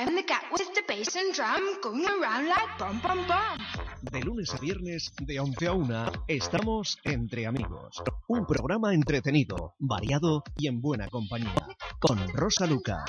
I'm the cat with the bass and drum going around like bum bum bum. De lunes a viernes, de 11 a 1, estamos Entre Amigos. Un programa entretenido, variado y en buena compañía. Con Rosa Lucas.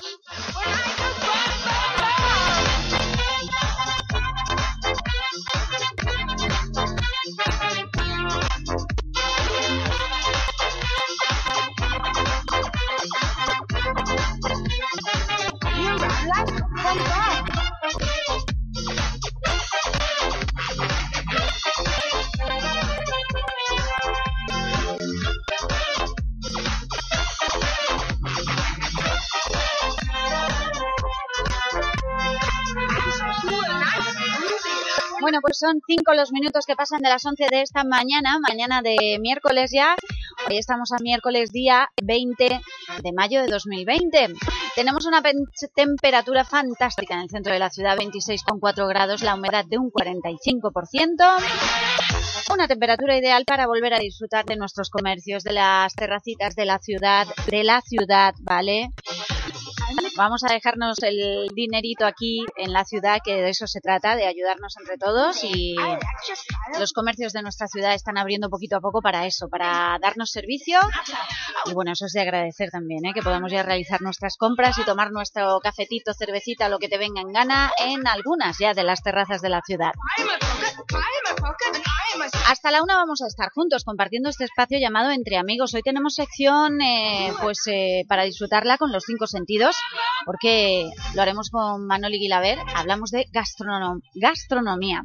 Bueno, pues son 5 los minutos que pasan de las 11 de esta mañana de miércoles ya. Hoy estamos a miércoles día 20 de mayo de 2020. Tenemos una temperatura fantástica en el centro de la ciudad, 26,4 grados, la humedad de un 45%. Una temperatura ideal para volver a disfrutar de nuestros comercios, de las terracitas de la ciudad, ¿vale? Vamos a dejarnos el dinerito aquí en la ciudad, que de eso se trata, de ayudarnos entre todos, y los comercios de nuestra ciudad están abriendo poquito a poco para eso, para darnos servicio, y bueno, eso es de agradecer también, que podamos ya realizar nuestras compras y tomar nuestro cafetito, cervecita, lo que te venga en gana en algunas ya de las terrazas de la ciudad. Hasta la 1 vamos a estar juntos compartiendo este espacio llamado Entre Amigos. Hoy tenemos sección para disfrutarla con los 5 sentidos, porque lo haremos con Manoli Guilaber. Hablamos de gastronomía.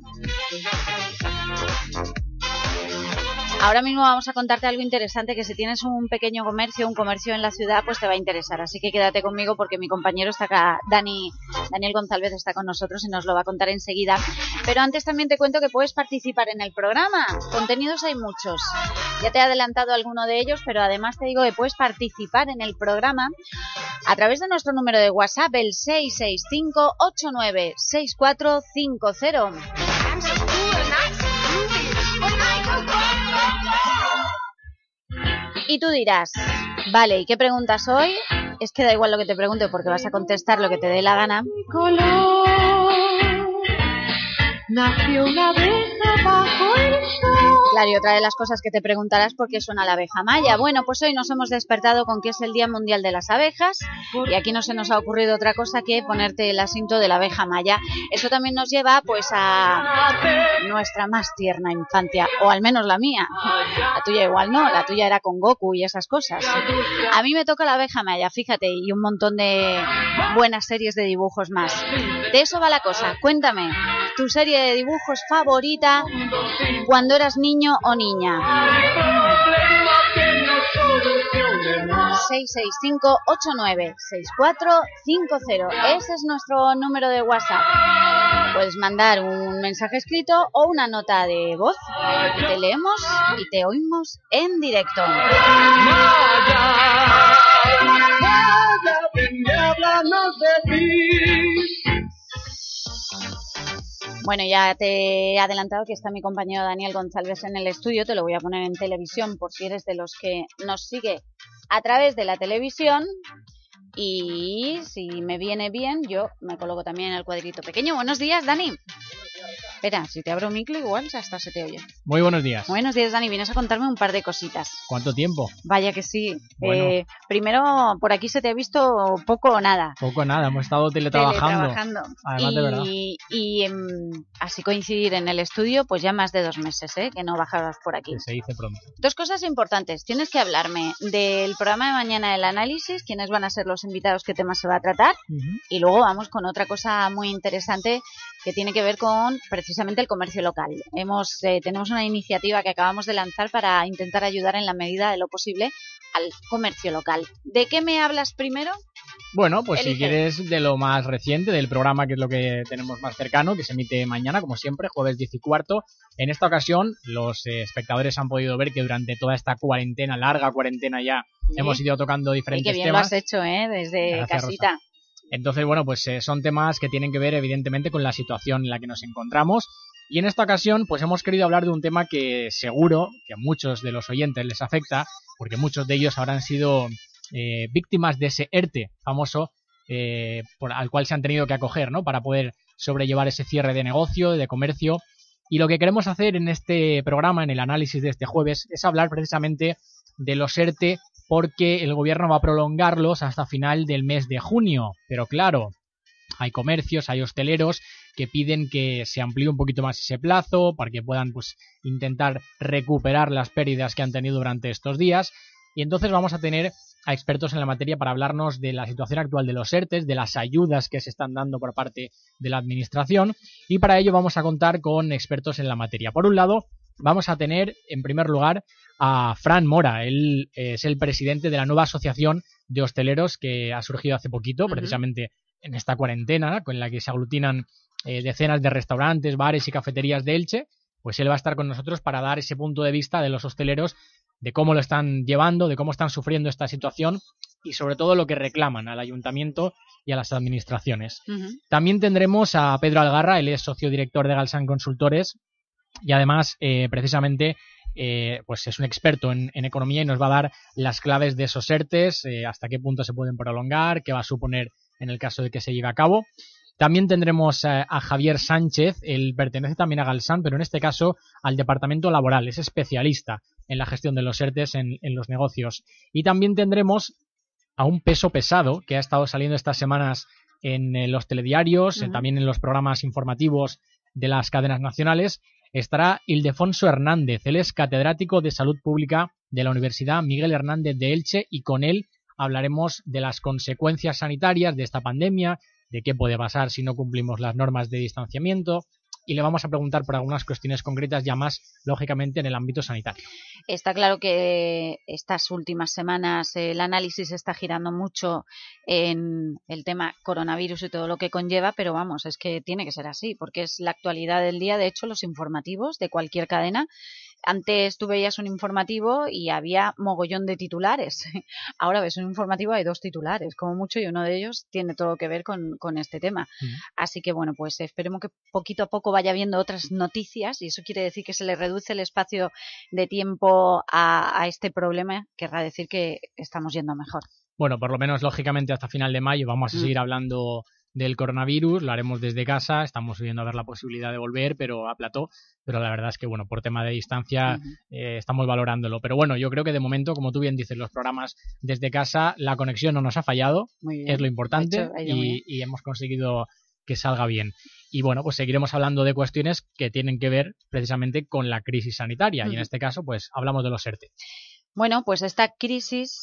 Ahora mismo vamos a contarte algo interesante, que si tienes un pequeño comercio, un comercio en la ciudad, pues te va a interesar. Así que quédate conmigo porque mi compañero está acá, Daniel González, está con nosotros y nos lo va a contar enseguida. Pero antes también te cuento que puedes participar en el programa. Contenidos hay muchos. Ya te he adelantado alguno de ellos, pero además te digo que puedes participar en el programa a través de nuestro número de WhatsApp, el 665-896450. Y tú dirás, vale, ¿y qué preguntas hoy? Es que da igual lo que te pregunte porque vas a contestar lo que te dé la gana. Nació una abeja bajo el sol. Claro, y otra de las cosas que te preguntarás, ¿por qué suena la abeja maya? Bueno, pues hoy nos hemos despertado con que es el Día Mundial de las Abejas, y aquí no se nos ha ocurrido otra cosa que ponerte el asinto de la abeja maya. Eso también nos lleva pues a nuestra más tierna infancia, o al menos la mía. La tuya igual no, la tuya era con Goku y esas cosas. A mí me toca la abeja maya, fíjate, y un montón de buenas series de dibujos más. De eso va la cosa. Cuéntame, tu serie de dibujos favorita cuando eras niño o niña. 665-896450. Ese es nuestro número de WhatsApp. Puedes mandar un mensaje escrito o una nota de voz. Te leemos y te oímos en directo. Bueno, ya te he adelantado que está mi compañero Daniel González en el estudio. Te lo voy a poner en televisión por si eres de los que nos sigue a través de la televisión. Y si me viene bien, yo me coloco también en el cuadrito pequeño. Buenos días, Dani. Espera, si te abro micro igual hasta se te oye. Muy buenos días. Buenos días, Dani. Vienes a contarme un par de cositas. ¿Cuánto tiempo? Vaya que sí. Bueno. Primero, por aquí se te ha visto poco o nada. Poco o nada, hemos estado teletrabajando. Además, de verdad. Y así coincidir en el estudio, pues ya más de 2 meses, que no bajabas por aquí. Que se dice pronto. 2 cosas importantes. Tienes que hablarme del programa de mañana del análisis, quiénes van a ser los invitados, qué tema se va a tratar. Y luego vamos con otra cosa muy interesante que tiene que ver con precisamente el comercio local. Tenemos una iniciativa que acabamos de lanzar para intentar ayudar en la medida de lo posible al comercio local. ¿De qué me hablas primero? Bueno, pues Elige. Si quieres de lo más reciente, del programa, que es lo que tenemos más cercano, que se emite mañana, como siempre, jueves 10:15. En esta ocasión, los espectadores han podido ver que durante toda esta cuarentena, larga cuarentena ya, hemos ido tocando diferentes temas. Y qué bien temas. Lo has hecho, desde Gracias, casita. Rosa. Entonces, bueno, pues son temas que tienen que ver evidentemente con la situación en la que nos encontramos. Y en esta ocasión, pues hemos querido hablar de un tema que seguro que a muchos de los oyentes les afecta, porque muchos de ellos habrán sido víctimas de ese ERTE famoso al cual se han tenido que acoger, ¿no? Para poder sobrellevar ese cierre de negocio, de comercio. Y lo que queremos hacer en este programa, en el análisis de este jueves, es hablar precisamente de los ERTE, porque el gobierno va a prolongarlos hasta final del mes de junio. Pero claro, hay comercios, hay hosteleros que piden que se amplíe un poquito más ese plazo para que puedan pues intentar recuperar las pérdidas que han tenido durante estos días. Y entonces vamos a tener a expertos en la materia para hablarnos de la situación actual de los ERTEs, de las ayudas que se están dando por parte de la administración, y para ello vamos a contar con expertos en la materia. Por un lado, vamos a tener en primer lugar a Fran Mora. Él es el presidente de la nueva asociación de hosteleros que ha surgido hace poquito, precisamente en esta cuarentena, con la que se aglutinan decenas de restaurantes, bares y cafeterías de Elche. Pues él va a estar con nosotros para dar ese punto de vista de los hosteleros, de cómo lo están llevando, de cómo están sufriendo esta situación y sobre todo lo que reclaman al ayuntamiento y a las administraciones. También tendremos a Pedro Algarra, él es socio director de Galsan Consultores y además precisamente pues es un experto en economía y nos va a dar las claves de esos ERTEs, hasta qué punto se pueden prolongar, qué va a suponer en el caso de que se lleve a cabo. También tendremos a Javier Sánchez, él pertenece también a Galsan, pero en este caso al departamento laboral, es especialista en la gestión de los ERTEs en los negocios. Y también tendremos a un peso pesado que ha estado saliendo estas semanas en los telediarios, también en los programas informativos de las cadenas nacionales. Estará Ildefonso Hernández, él es catedrático de Salud Pública de la Universidad Miguel Hernández de Elche y con él hablaremos de las consecuencias sanitarias de esta pandemia, de qué puede pasar si no cumplimos las normas de distanciamiento y le vamos a preguntar por algunas cuestiones concretas ya más, lógicamente, en el ámbito sanitario. Está claro que estas últimas semanas el análisis está girando mucho en el tema coronavirus y todo lo que conlleva, pero vamos, es que tiene que ser así, porque es la actualidad del día. De hecho, los informativos de cualquier cadena, antes tú veías un informativo y había mogollón de titulares. Ahora ves un informativo, hay 2 titulares, como mucho, y uno de ellos tiene todo que ver con este tema. Así que bueno, pues esperemos que poquito a poco vaya viendo otras noticias y eso quiere decir que se le reduce el espacio de tiempo a este problema. Querrá decir que estamos yendo mejor. Bueno, por lo menos lógicamente hasta final de mayo vamos a seguir hablando del coronavirus, lo haremos desde casa, estamos viendo a ver la posibilidad de volver, pero a plató, pero la verdad es que bueno, por tema de distancia estamos valorándolo, pero bueno, yo creo que de momento, como tú bien dices, los programas desde casa, la conexión no nos ha fallado, es lo importante, y hemos conseguido que salga bien. Y bueno, pues seguiremos hablando de cuestiones que tienen que ver precisamente con la crisis sanitaria, y en este caso pues hablamos de los ERTE. Bueno, pues esta crisis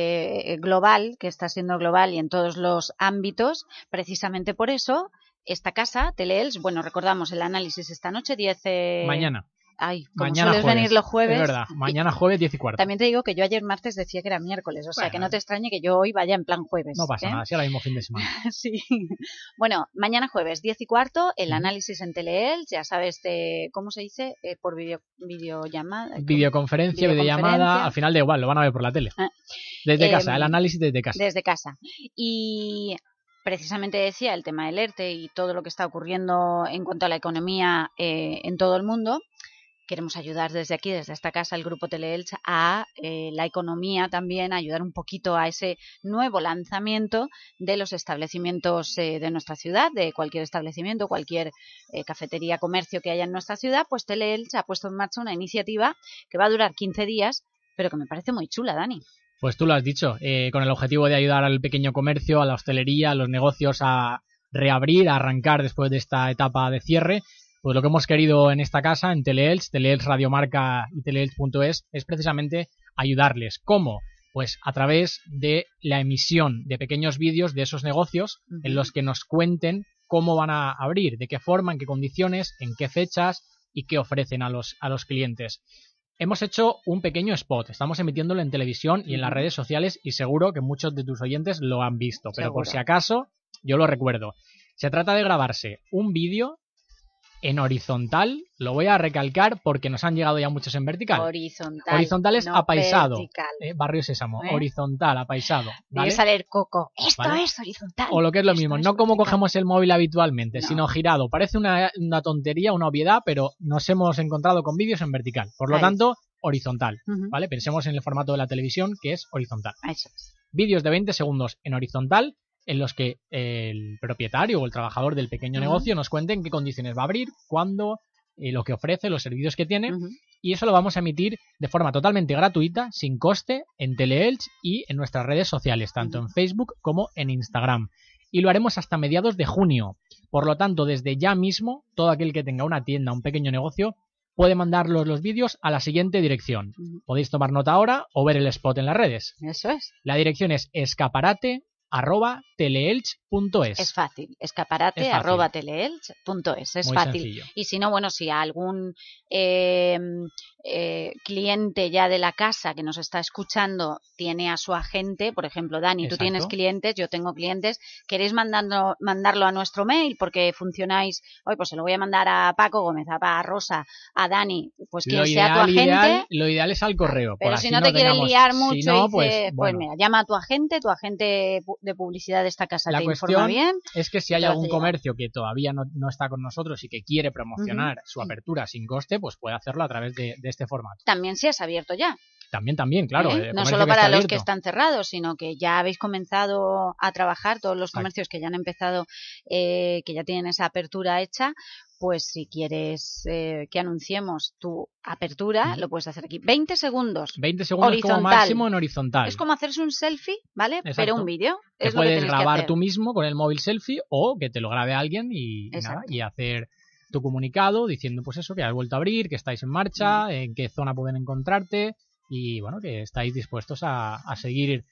global, que está siendo global y en todos los ámbitos, precisamente por eso, esta casa, Teleelch, bueno, recordamos el análisis esta noche, 10... Mañana. Ay, como mañana sueles jueves, venir los jueves... Es verdad, mañana jueves 10:15. También te digo que yo ayer martes decía que era miércoles, o sea, que no te extrañe que yo hoy vaya en plan jueves. No pasa nada, si ahora mismo fin de semana. Sí. Bueno, mañana jueves 10:15, el análisis en Teleelch, ya sabes, ¿cómo se dice? Por videollamada. Videoconferencia, videollamada, al final da igual, lo van a ver por la tele. Desde casa, el análisis desde casa. Desde casa. Y precisamente decía el tema del ERTE y todo lo que está ocurriendo en cuanto a la economía en todo el mundo. Queremos ayudar desde aquí, desde esta casa, el Grupo Teleelch, a la economía también, a ayudar un poquito a ese nuevo lanzamiento de los establecimientos de nuestra ciudad, de cualquier establecimiento, cualquier cafetería, comercio que haya en nuestra ciudad. Pues Teleelch ha puesto en marcha una iniciativa que va a durar 15 días, pero que me parece muy chula, Dani. Pues tú lo has dicho, con el objetivo de ayudar al pequeño comercio, a la hostelería, a los negocios a reabrir, a arrancar después de esta etapa de cierre. Pues lo que hemos querido en esta casa, en Teleelch Radiomarca y Teleelch.es, es precisamente ayudarles. ¿Cómo? Pues a través de la emisión de pequeños vídeos de esos negocios en los que nos cuenten cómo van a abrir, de qué forma, en qué condiciones, en qué fechas y qué ofrecen a los clientes. Hemos hecho un pequeño spot, estamos emitiéndolo en televisión y en las redes sociales y seguro que muchos de tus oyentes lo han visto, pero por si acaso yo lo recuerdo. Se trata de grabarse un vídeo en horizontal, lo voy a recalcar porque nos han llegado ya muchos en vertical. Horizontal es no apaisado. Barrio Sésamo, horizontal, apaisado. ¿Vale? Debe salir Coco. Esto ¿vale? Es horizontal. O lo que es lo mismo, no como cogemos el móvil habitualmente, sino girado. Parece una tontería, una obviedad, pero nos hemos encontrado con vídeos en vertical. Por lo tanto, horizontal. ¿Vale? Pensemos en el formato de la televisión, que es horizontal. Eso es. Vídeos de 20 segundos en horizontal, en los que el propietario o el trabajador del pequeño negocio nos cuente en qué condiciones va a abrir, cuándo, lo que ofrece, los servicios que tiene, y eso lo vamos a emitir de forma totalmente gratuita, sin coste, en Teleelch y en nuestras redes sociales, tanto en Facebook como en Instagram. Y lo haremos hasta mediados de junio. Por lo tanto, desde ya mismo, todo aquel que tenga una tienda, un pequeño negocio, puede mandarlos los vídeos a la siguiente dirección. Podéis tomar nota ahora o ver el spot en las redes. Eso es. La dirección es escaparate@teleelch.es. Es fácil, escaparate@teleelch.es, es muy fácil. Sencillo. Y si no, bueno, si algún cliente ya de la casa que nos está escuchando tiene a su agente, por ejemplo, Dani, Exacto. tú tienes clientes, yo tengo clientes, queréis mandarlo a nuestro mail porque funcionáis, hoy pues se lo voy a mandar a Paco Gómez, a Rosa, a Dani, pues quien sea tu agente. Lo ideal es al correo. Pero por si así no te quieres tengamos- liar mucho, si no, dice, pues, bueno. mira, llama a tu agente de publicidad de esta casa La te cuestión informa bien. es que si hay te lo algún hace llegar. comercio que todavía no está con nosotros y que quiere promocionar su apertura sin coste, pues puede hacerlo a través de este formato. También si has abierto ya. También, claro. ¿Eh? el No comercio solo que para esté los que abierto. están cerrados, sino que ya habéis comenzado a trabajar, todos los comercios que ya han empezado, que ya tienen esa apertura hecha, pues si quieres que anunciemos tu apertura, lo puedes hacer aquí. 20 segundos. 20 segundos como Horizontal. máximo en horizontal. Es como hacerse un selfie, ¿vale? Exacto. Pero un vídeo. Que Es lo que puedes tenéis que grabar hacer. tú mismo con el móvil selfie o que te lo grabe alguien y nada, y hacer tu comunicado diciendo pues eso, que has vuelto a abrir, que estáis en marcha, en qué zona pueden encontrarte y bueno, que estáis dispuestos a seguir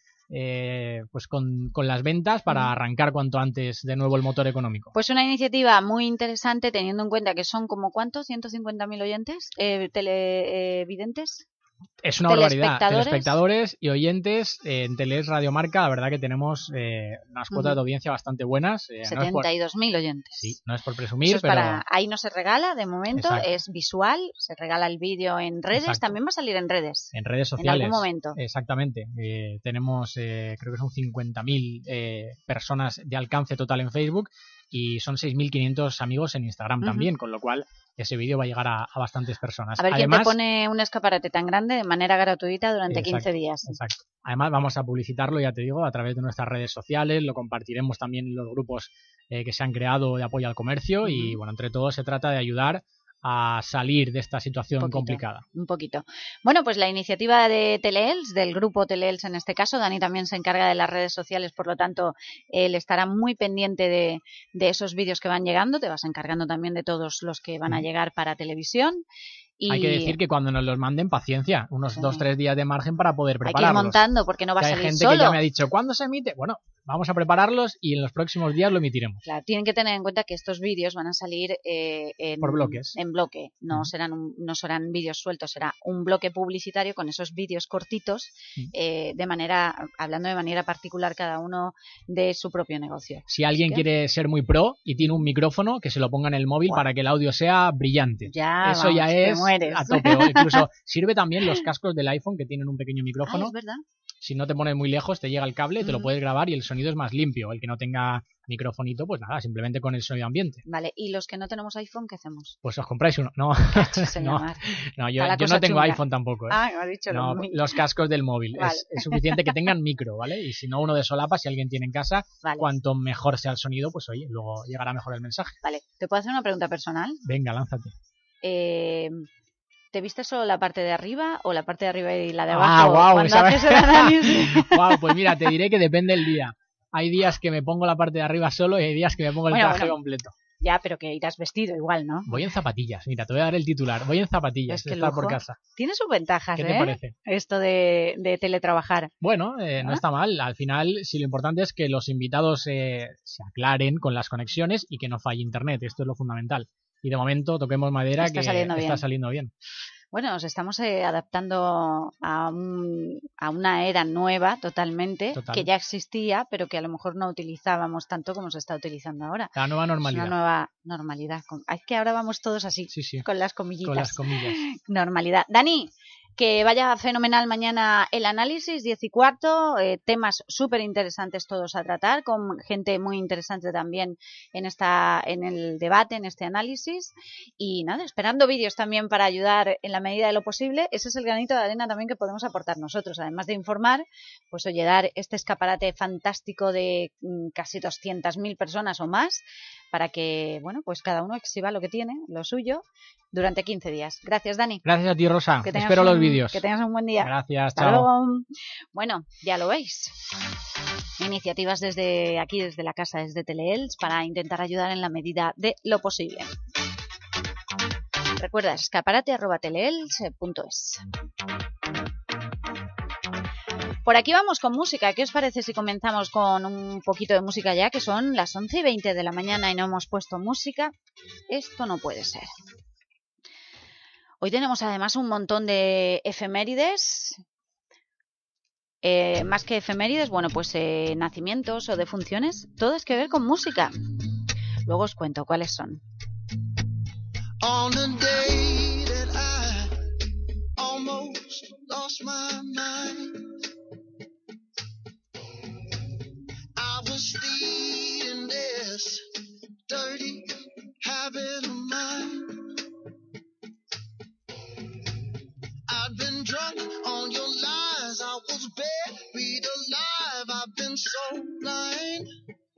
pues con las ventas para arrancar cuanto antes de nuevo el motor económico. Pues una iniciativa muy interesante teniendo en cuenta que son como ¿cuántos? 150.000 oyentes, televidentes. Es una barbaridad. Telespectadores y oyentes en Teleelch Radio Marca, la verdad que tenemos unas cuotas de audiencia bastante buenas. 72.000 oyentes. Sí, no es por presumir, es pero... ahí no se regala, de momento, Exacto. es visual, se regala el vídeo en redes, Exacto. También va a salir en redes. En redes sociales. En algún momento. Exactamente. Tenemos, creo que son 50.000 personas de alcance total en Facebook y son 6.500 amigos en Instagram también, con lo cual ese vídeo va a llegar a bastantes personas. A ver Además, quién te pone un escaparate tan grande de manera gratuita durante 15 días. Exacto. Además vamos a publicitarlo, ya te digo, a través de nuestras redes sociales, lo compartiremos también en los grupos que se han creado de apoyo al comercio y bueno, entre todos se trata de ayudar a salir de esta situación complicada. Un poquito. Bueno, pues la iniciativa de Teleelch, del grupo Teleelch en este caso, Dani también se encarga de las redes sociales, por lo tanto, él estará muy pendiente de esos vídeos que van llegando, te vas encargando también de todos los que van a llegar para televisión. Y hay que decir que cuando nos los manden, paciencia, unos 2-3 días de margen para poder prepararlos. Hay que ir montando porque no va a salir hay gente solo. que ya me ha dicho, ¿cuándo se emite? Bueno, vamos a prepararlos y en los próximos días lo emitiremos. Claro, tienen que tener en cuenta que estos vídeos van a salir por bloques. En bloque, no serán vídeos sueltos, será un bloque publicitario con esos vídeos cortitos, hablando de manera particular cada uno de su propio negocio. Si alguien quiere ser muy pro y tiene un micrófono, que se lo ponga en el móvil para que el audio sea brillante. Eso vamos, ya es mueres. A tope. Incluso sirve también los cascos del iPhone que tienen un pequeño micrófono. Es verdad. Si no te pones muy lejos, te llega el cable, te lo puedes grabar y el sonido es más limpio. El que no tenga microfonito, pues nada, simplemente con el sonido ambiente. Vale, ¿y los que no tenemos iPhone, qué hacemos? Pues os compráis uno. No, yo no tengo iPhone tampoco. Ah, me ha dicho los cascos del móvil. Vale. Es suficiente que tengan micro, ¿vale? Y si no, uno de solapa, si alguien tiene en casa, cuanto mejor sea el sonido, pues oye, luego llegará mejor el mensaje. Vale, ¿te puedo hacer una pregunta personal? Venga, lánzate. ¿Te viste solo la parte de arriba o la parte de arriba y la de abajo? Cuando haces el análisis. Pues mira, te diré que depende del día. Hay días que me pongo la parte de arriba solo y hay días que me pongo el traje completo. Ya, pero que irás vestido igual, ¿no? Voy en zapatillas. Mira, te voy a dar el titular. Voy en zapatillas, de estar por casa. Tiene sus ventajas, ¿Qué te parece? Esto de teletrabajar. Bueno, no está mal. Al final, sí, lo importante es que los invitados se aclaren con las conexiones y que no falle internet. Esto es lo fundamental. Y de momento, toquemos madera, está saliendo bien. Bueno, nos estamos adaptando a una era nueva totalmente, que ya existía, pero que a lo mejor no utilizábamos tanto como se está utilizando ahora. La nueva normalidad. Es una nueva normalidad. Es que ahora vamos todos así, con las comillitas. Con las comillas. Normalidad. Dani, Que vaya fenomenal mañana el análisis, 10:15, temas súper interesantes todos a tratar, con gente muy interesante también en el debate, en este análisis. Y nada, esperando vídeos también para ayudar en la medida de lo posible. Ese es el granito de arena también que podemos aportar nosotros, además de informar, pues oye, dar este escaparate fantástico de casi 200.000 personas o más, para que, bueno, pues cada uno exhiba lo que tiene, lo suyo, durante 15 días. Gracias, Dani. Gracias a ti, Rosa. Espero los vídeos. Que tengas un buen día. Gracias, Hasta chao. luego. Bueno, ya lo veis. Iniciativas desde aquí, desde la casa, desde Teleelch, para intentar ayudar en la medida de lo posible. Recuerda, escaparate@teleelch.es. Por aquí vamos con música. ¿Qué os parece si comenzamos con un poquito de música ya? Que son las 11:20 de la mañana y no hemos puesto música. Esto no puede ser. Hoy tenemos además un montón de efemérides. Más que efemérides, bueno, pues nacimientos o defunciones. Todas que ver con música. Luego os cuento cuáles son. On the day that I almost lost my mind, I was feeding this dirty habit of mine. I've been drunk on your lies, I was buried alive, I've been so blind.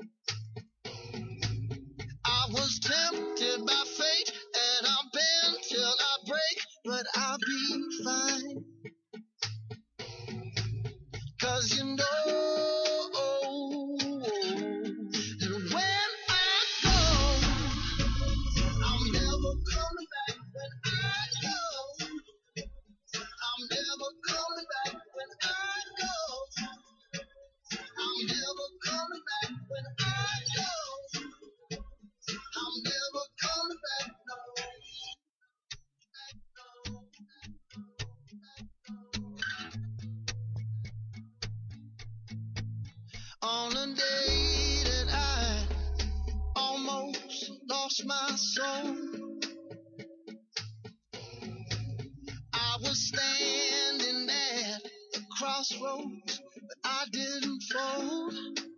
I was tempted by fate, and I've been till I break, but I'll be fine. 'Cause you know that when I go, I'm never coming back. When I go, I'm never coming back. When I go, I'm never coming back. When I go, I'm never coming back, no. On a day that I almost lost my soul, I was standing at the crossroads, but I didn't fold.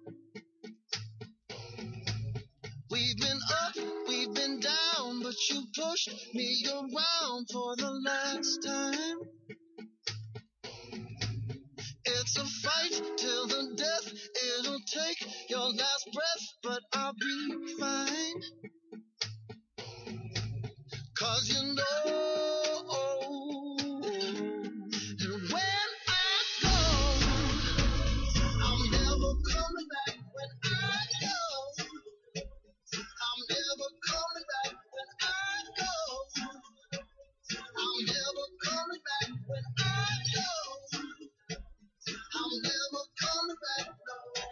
We've been up, we've been down, but you pushed me around for the last time. It's a fight till the death, it'll take your last breath, but I'll be fine. 'Cause you know that when I go, I'm never coming back. When I go, I'm never coming back. When I go, I'm never coming back. When I go, I'm never coming back, no.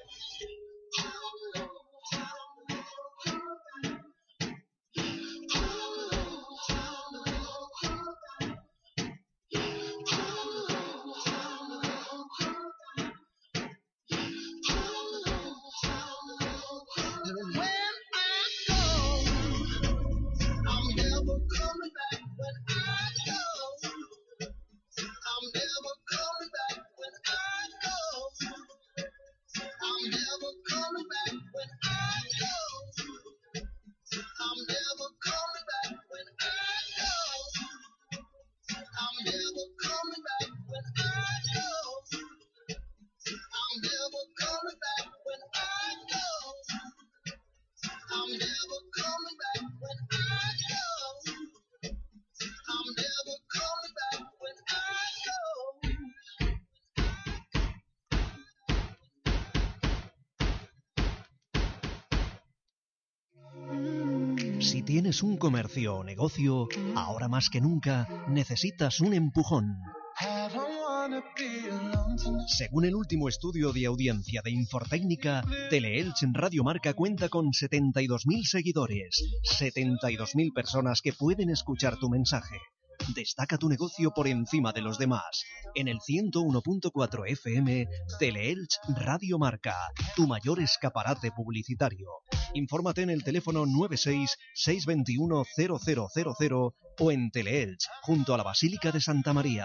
Si tienes un comercio o negocio, ahora más que nunca necesitas un empujón. Según el último estudio de audiencia de Infotécnica, Teleelch en Radio Marca cuenta con 72.000 seguidores, 72.000 personas que pueden escuchar tu mensaje. Destaca tu negocio por encima de los demás. En el 101.4 FM, Teleelch Radio Marca, tu mayor escaparate publicitario. Infórmate en el teléfono 96 621 0000 o en Teleelch, junto a la Basílica de Santa María.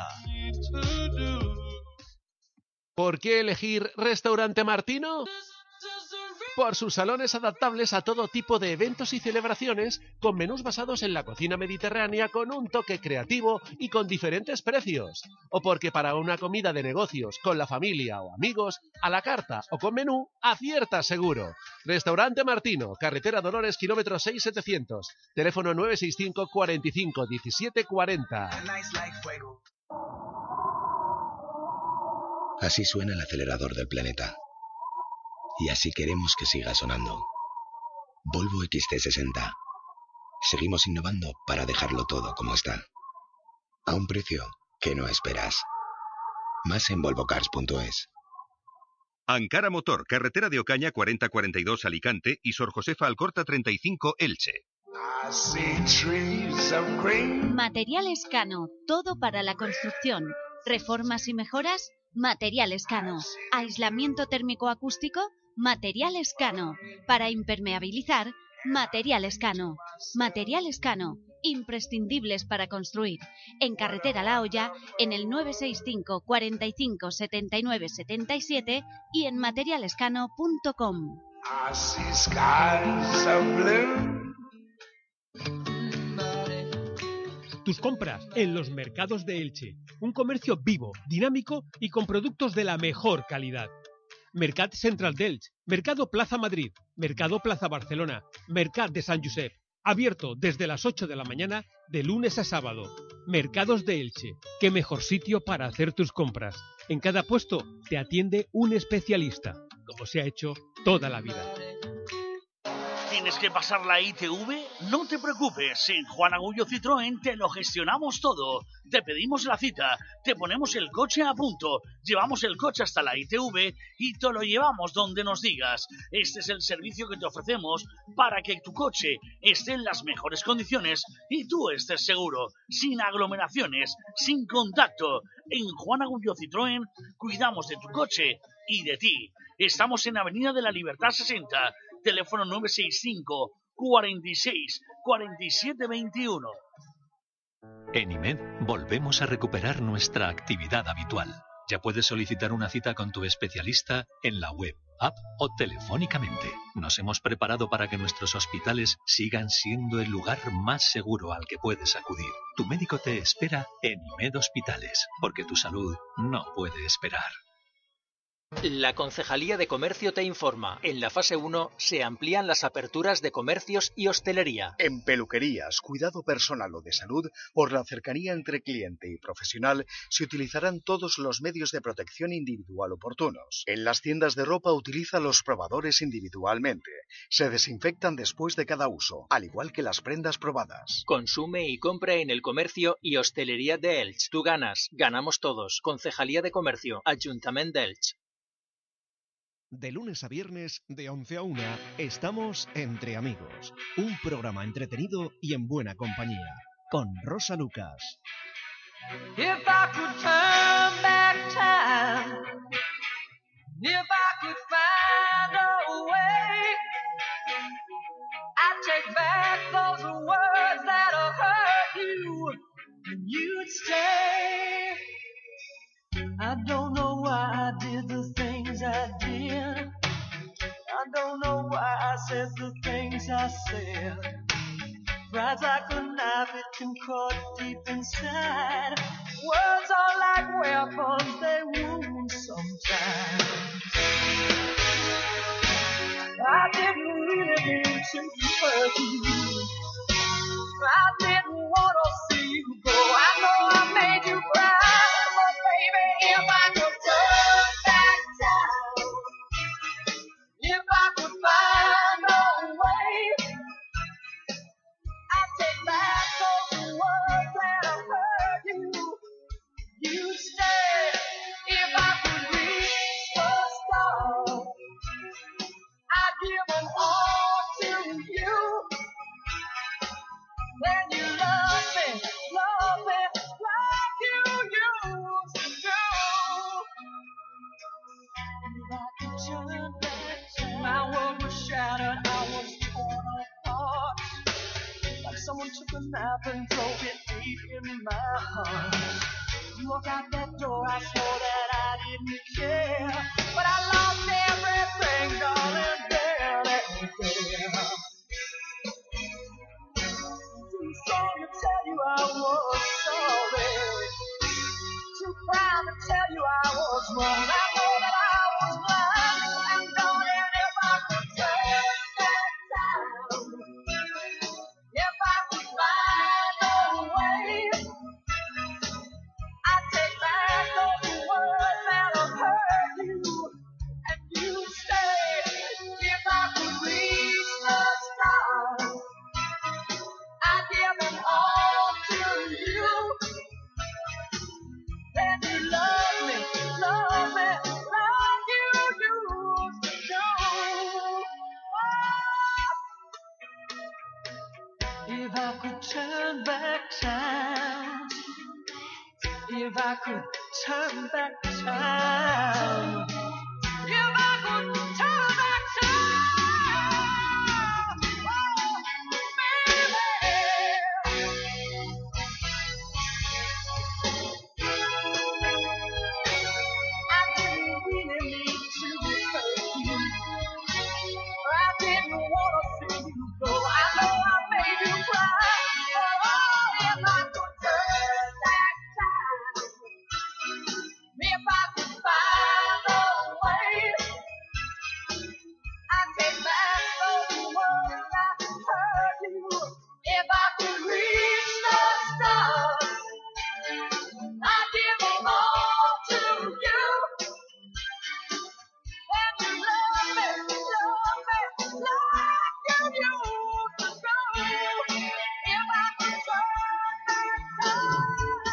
¿Por qué elegir Restaurante Martino? Por sus salones adaptables a todo tipo de eventos y celebraciones, con menús basados en la cocina mediterránea con un toque creativo y con diferentes precios. O porque para una comida de negocios, con la familia o amigos, a la carta o con menú, acierta seguro. Restaurante Martino, carretera Dolores, kilómetro 6700, teléfono 965 45 17 40. Así suena el acelerador del planeta. Y así queremos que siga sonando. Volvo XC60. Seguimos innovando para dejarlo todo como está. A un precio que no esperas. Más en volvocars.es. Ankara Motor, carretera de Ocaña 4042 Alicante y Sor Josefa Alcorta 35 Elche. Materiales Cano, todo para la construcción. Reformas y mejoras, Materiales Cano. Aislamiento térmico acústico, Materiales Cano. Para impermeabilizar, Materiales Cano. Materiales Cano, imprescindibles para construir. En carretera La Hoya, en el 965 45 79 77 y en materialescano.com. Tus compras en los mercados de Elche. Un comercio vivo, dinámico y con productos de la mejor calidad. Mercat Central d'Elche, Mercado Plaza Madrid, Mercado Plaza Barcelona, Mercat de Sant Josep. Abierto desde las 8 de la mañana de lunes a sábado. Mercados de Elche. Qué mejor sitio para hacer tus compras. En cada puesto te atiende un especialista, como se ha hecho toda la vida. ¿Tienes que pasar la ITV? No te preocupes, en Juan Agullo Citroën te lo gestionamos todo. Te pedimos la cita, te ponemos el coche a punto, llevamos el coche hasta la ITV y te lo llevamos donde nos digas. Este es el servicio que te ofrecemos para que tu coche esté en las mejores condiciones y tú estés seguro, sin aglomeraciones, sin contacto. En Juan Agullo Citroën cuidamos de tu coche y de ti. Estamos en Avenida de la Libertad 60, teléfono 965 46 47 21. En IMED volvemos a recuperar nuestra actividad habitual. Ya puedes solicitar una cita con tu especialista en la web, app o telefónicamente. Nos hemos preparado para que nuestros hospitales sigan siendo el lugar más seguro al que puedes acudir. Tu médico te espera en IMED Hospitales, porque tu salud no puede esperar. La Concejalía de Comercio te informa. En la fase 1 se amplían las aperturas de comercios y hostelería. En peluquerías, cuidado personal o de salud, por la cercanía entre cliente y profesional, se utilizarán todos los medios de protección individual oportunos. En las tiendas de ropa utiliza los probadores individualmente. Se desinfectan después de cada uso, al igual que las prendas probadas. Consume y compra en el comercio y hostelería de Elche. Tú ganas, ganamos todos. Concejalía de Comercio, Ayuntamiento de Elche. De lunes a viernes, de 11 a 1, estamos Entre Amigos. Un programa entretenido y en buena compañía. Con Rosa Lucas. If I could turn back time, if I could find a way, I'd take back those words that'll hurt you, and you'd stay. I don't know why I did the things I did. I don't know why I said the things I said. Pride's like a knife, it can cut deep inside. Words are like weapons, they wound sometimes. I didn't really mean to hurt you. I didn't want to see you go. I know I made you cry. If I could turn back time, if I could find a way, I'd take back those words that have hurt you. You'd stay. If I could reach the stars, I'd give them all to you. Then you love me, Someone took a nap and drove it deep in my heart. You walked out that door, I swore that I didn't care, but I lost everything, darling, there and there. Too strong to tell you I was sorry, too proud to tell you I was wrong. I know that I was blind, and darling, if I could turn back time, if I could find a way, I'd take back those words that have hurt you, and you stay. If I could reach the stars, I'd give it all to you. Then you love me like you used to do. If I could turn back time, if I could turn back time, if I could turn back time, I didn't really mean to hurt you, I didn't want to see you go. I know I made you cry. Oh, if I could turn back time, if I could find a way, I'd take back those words that hurt you. If I could reach the stars, I'd give them all to you. And you love me like you used to do. If I could turn back time,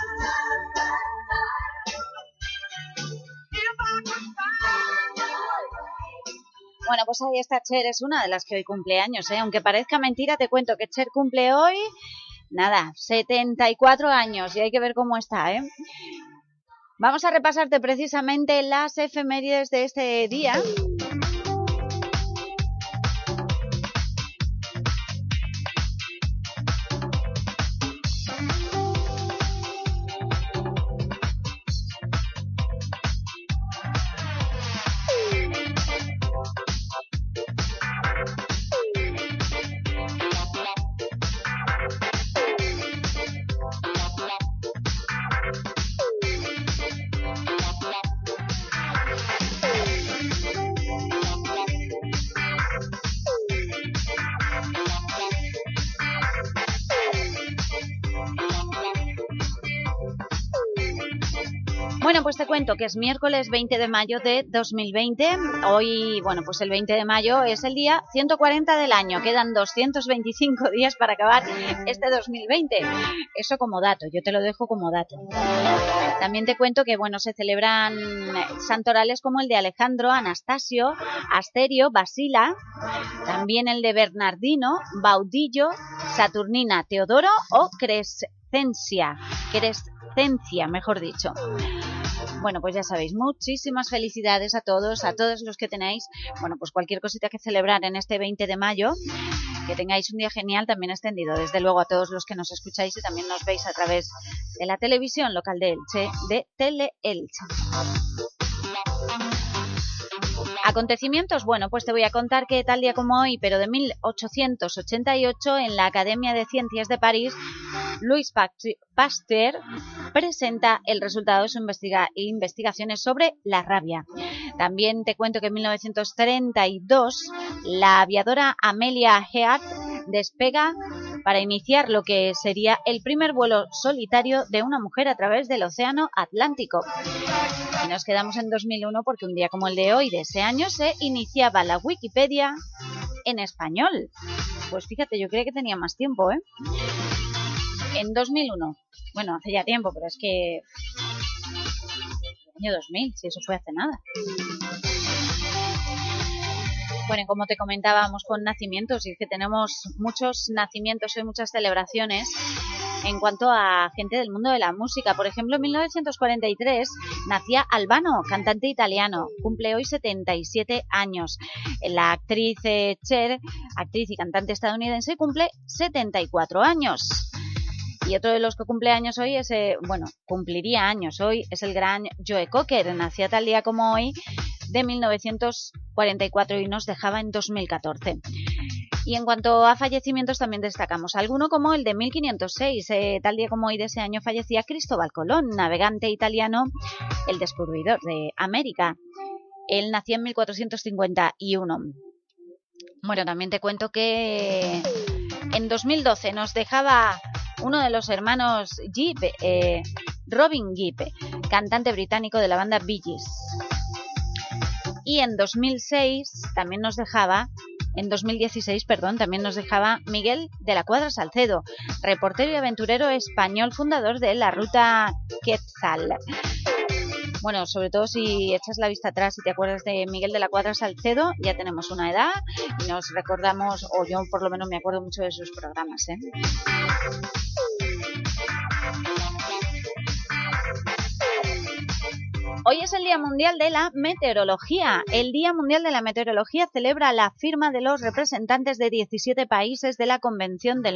if I could find a way. Bueno, pues ahí está Cher, es una de las que hoy cumple años, ¿eh? Aunque parezca mentira, te cuento que Cher cumple hoy, nada, 74 años, y hay que ver cómo está, ¿eh? Vamos a repasarte precisamente las efemérides de este día. Bueno, pues te cuento que es miércoles 20 de mayo de 2020. Hoy, bueno, pues el 20 de mayo es el día 140 del año. Quedan 225 días para acabar este 2020. Eso como dato, yo te lo dejo como dato. También te cuento que, bueno, se celebran santorales como el de Alejandro, Anastasio, Asterio, Basila, también el de Bernardino, Baudillo, Saturnina, Teodoro o Crescencia, mejor dicho. Bueno, pues ya sabéis, muchísimas felicidades a todos los que tenéis, bueno, pues cualquier cosita que celebrar en este 20 de mayo, que tengáis un día genial, también extendido, desde luego a todos los que nos escucháis y también nos veis a través de la televisión local de Elche, de Tele-Elche. Acontecimientos, bueno, pues te voy a contar que tal día como hoy, pero de 1888, en la Academia de Ciencias de París, Louis Pasteur presenta el resultado de sus investigaciones sobre la rabia. También te cuento que en 1932, la aviadora Amelia Earhart despega para iniciar lo que sería el primer vuelo solitario de una mujer a través del Océano Atlántico. Y nos quedamos en 2001 porque un día como el de hoy, de ese año, se iniciaba la Wikipedia en español. Pues fíjate, yo creía que tenía más tiempo, ¿eh? En 2001. Bueno, hace ya tiempo, pero es que... el año 2000, si eso fue hace nada. Bueno, como te comentábamos con nacimientos, y es que tenemos muchos nacimientos y muchas celebraciones, en cuanto a gente del mundo de la música. Por ejemplo, en 1943 nacía Albano, cantante italiano, cumple hoy 77 años. La actriz Cher, actriz y cantante estadounidense, cumple 74 años. Y otro de los que cumple años hoy es, cumpliría años hoy, es el gran Joe Cocker. Nacía tal día como hoy de 1944 y nos dejaba en 2014. Y en cuanto a fallecimientos también destacamos alguno como el de 1506, tal día como hoy de ese año fallecía Cristóbal Colón, navegante italiano, el descubridor de América. Él nació en 1451. Bueno, también te cuento que en 2012 nos dejaba uno de los hermanos Gibb, Robin Gibb, cantante británico de la banda Bee Gees. Y en 2016 también nos dejaba Miguel de la Cuadra Salcedo, reportero y aventurero español, fundador de la Ruta Quetzal. Bueno, sobre todo si echas la vista atrás y te acuerdas de Miguel de la Cuadra Salcedo, ya tenemos una edad y nos recordamos, o yo por lo menos me acuerdo mucho de sus programas, ¿eh? Hoy es el Día Mundial de la Meteorología. El Día Mundial de la Meteorología celebra la firma de los representantes de 17 países de la Convención del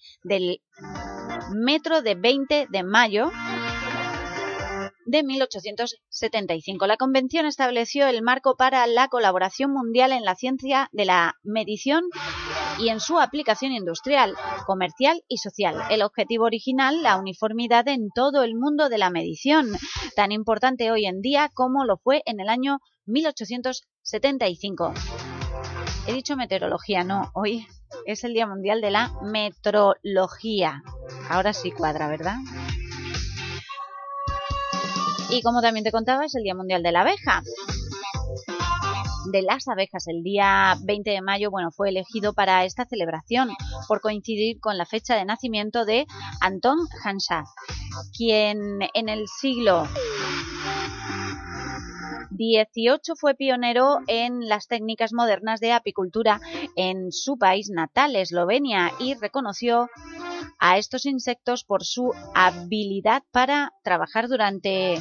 Metro de 20 de mayo de 1875. La Convención estableció el marco para la colaboración mundial en la ciencia de la medición y en su aplicación industrial, comercial y social. El objetivo original, la uniformidad en todo el mundo de la medición, tan importante hoy en día como lo fue en el año 1875. He dicho meteorología, no, hoy es el Día Mundial de la Metrología. Ahora sí cuadra, ¿verdad? Y como también te contaba, es el Día Mundial de la Abeja. De las abejas, el día 20 de mayo, fue elegido para esta celebración por coincidir con la fecha de nacimiento de Anton Hanshaw, quien en el siglo XVIII fue pionero en las técnicas modernas de apicultura en su país natal, Eslovenia, y reconoció a estos insectos por su habilidad para trabajar duramente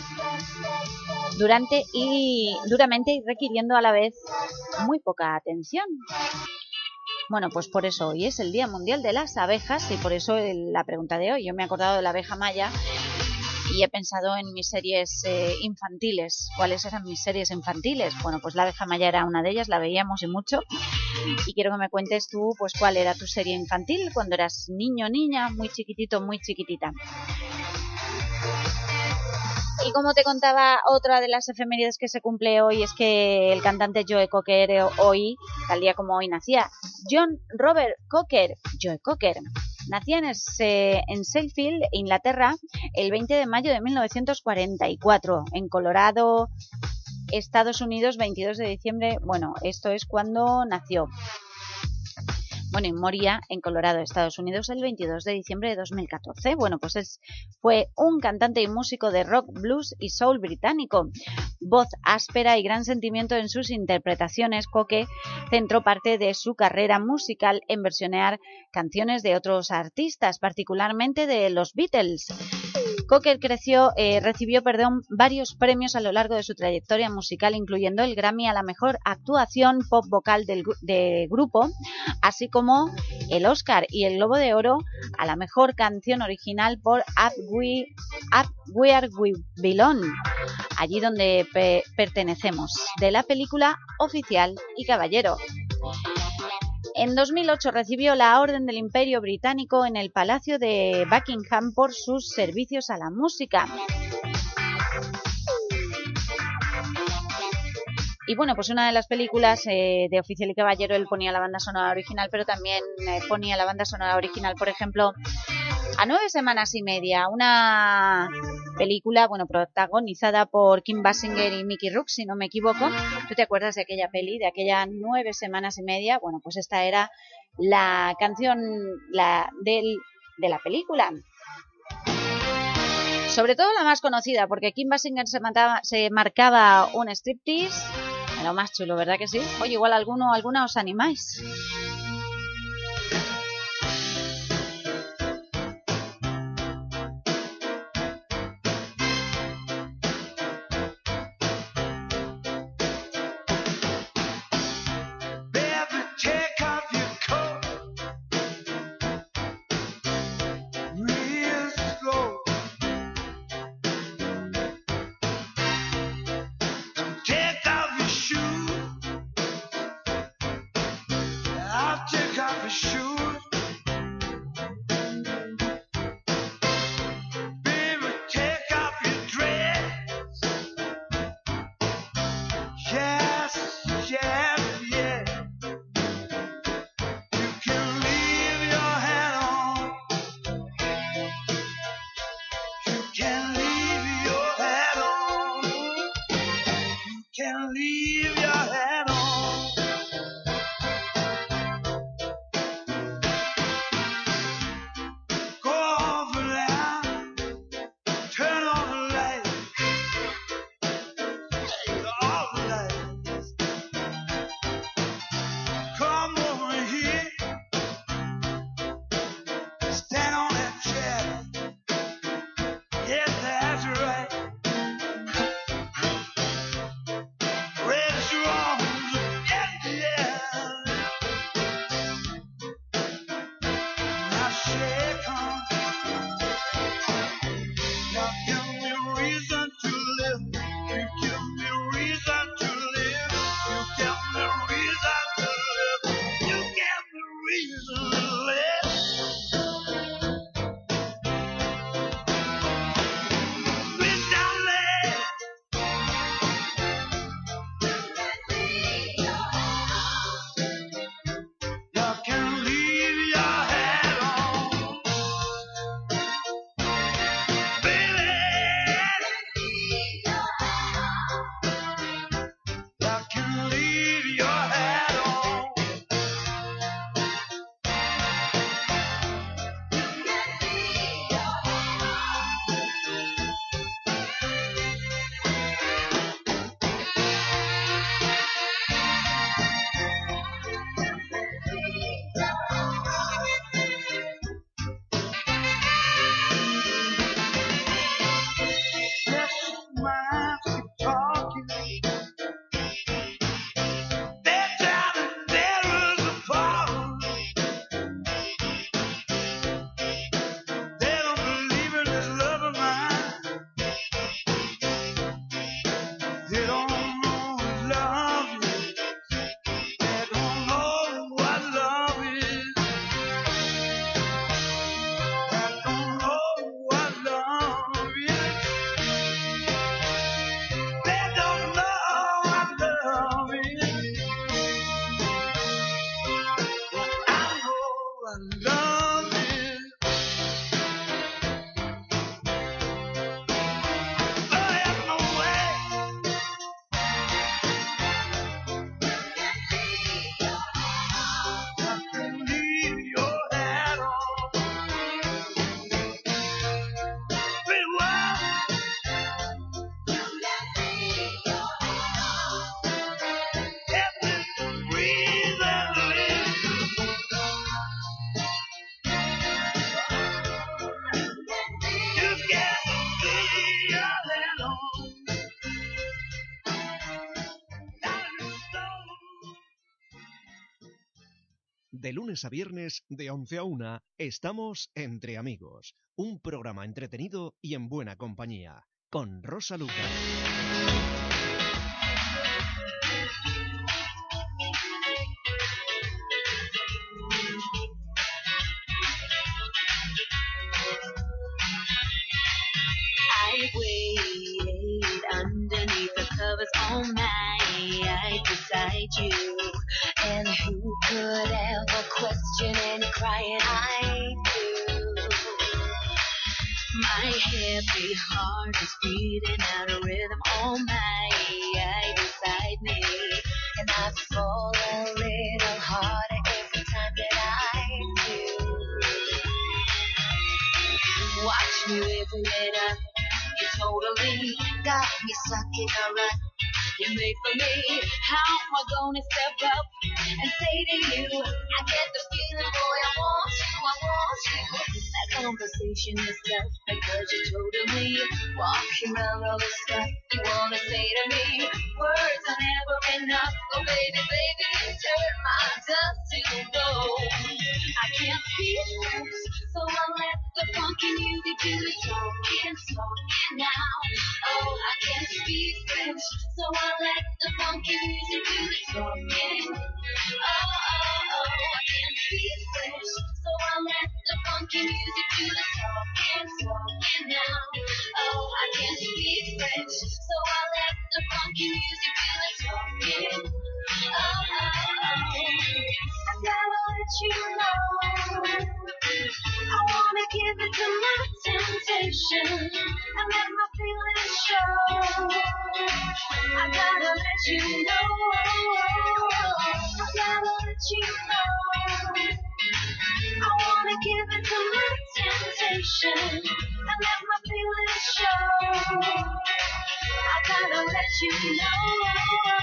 y duramente y requiriendo a la vez muy poca atención. Bueno, pues por eso hoy es el Día Mundial de las Abejas y por eso la pregunta de hoy. Yo me he acordado de la abeja maya y he pensado en mis series infantiles. ¿Cuáles eran mis series infantiles? Bueno, pues la abeja maya era una de ellas, la veíamos y mucho. Y quiero que me cuentes tú, pues, cuál era tu serie infantil cuando eras niño o niña, muy chiquitito, muy chiquitita. Y como te contaba, otra de las efemérides que se cumple hoy es que el cantante Joe Cocker hoy, tal día como hoy nacía, John Robert Cocker, Joe Cocker, nacía en Sheffield, Inglaterra, el 20 de mayo de 1944, en Colorado, Estados Unidos, 22 de diciembre, esto es cuando nació. Y moría en Colorado, Estados Unidos, el 22 de diciembre de 2014. Fue un cantante y músico de rock, blues y soul británico. Voz áspera y gran sentimiento en sus interpretaciones, Cocker centró parte de su carrera musical en versionear canciones de otros artistas, particularmente de los Beatles. Cocker recibió varios premios a lo largo de su trayectoria musical, incluyendo el Grammy a la mejor actuación pop vocal del grupo, así como el Oscar y el Globo de Oro a la mejor canción original por Up Where We Belong, allí donde pertenecemos, de la película Oficial y Caballero. En 2008 recibió la Orden del Imperio Británico en el Palacio de Buckingham por sus servicios a la música. Y una de las películas de Oficial y Caballero, él ponía la banda sonora original, pero también ponía la banda sonora original, por ejemplo, a 9 semanas y media, una película, protagonizada por Kim Basinger y Mickey Rourke, si no me equivoco. ¿Tú te acuerdas de aquella peli, de aquella 9 semanas y media? Esta era la canción de la película. Sobre todo la más conocida, porque Kim Basinger se marcaba un striptease, lo más chulo, ¿verdad que sí? Oye, igual alguna os animáis. De lunes a viernes, de 11 a 1, estamos Entre Amigos, un programa entretenido y en buena compañía, con Rosa Lucas. I waited underneath the covers all night beside you. And who could ever question any crying I do? My happy heart is beating out a rhythm all night beside me. And I fall a little harder every time that I do. Watch me whipping it up. You totally got me stuck in a rut. You made for me, how am I gonna step up and say to you, I get the feeling, boy, I want you. That conversation is tough because you totally walking around all the stuff you wanna say to me. Words are never enough, oh baby, you turn my dust to gold. I can't speak first, so I'll let the funky music do the talking now. Oh, I can't speak French, so I'll let the funky music do the talking. Oh, I can't speak French, so I'll let the funky music do the talking now. Oh, I can't speak French, so I'll let the funky music do the talking. Oh, I gotta let you know, I wanna give it to my temptation and let my feelings show. I gotta let you know, I gotta let you know, I wanna give it to my temptation and let my feelings show. I gotta let you know.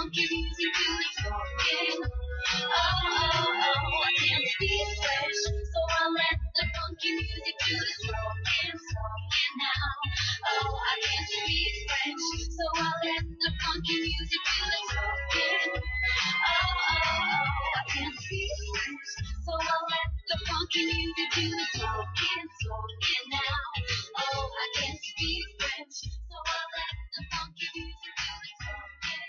funky music to the talking. Oh, I can't speak French, so I'll let the funky music do the talking now. Oh, I can't speak French, so I'll let the funky music do the talking. Oh, I can't speak French, so I'll let the funky music do the talking now. Oh, I can't speak French, so I'll let the funky music do the talking.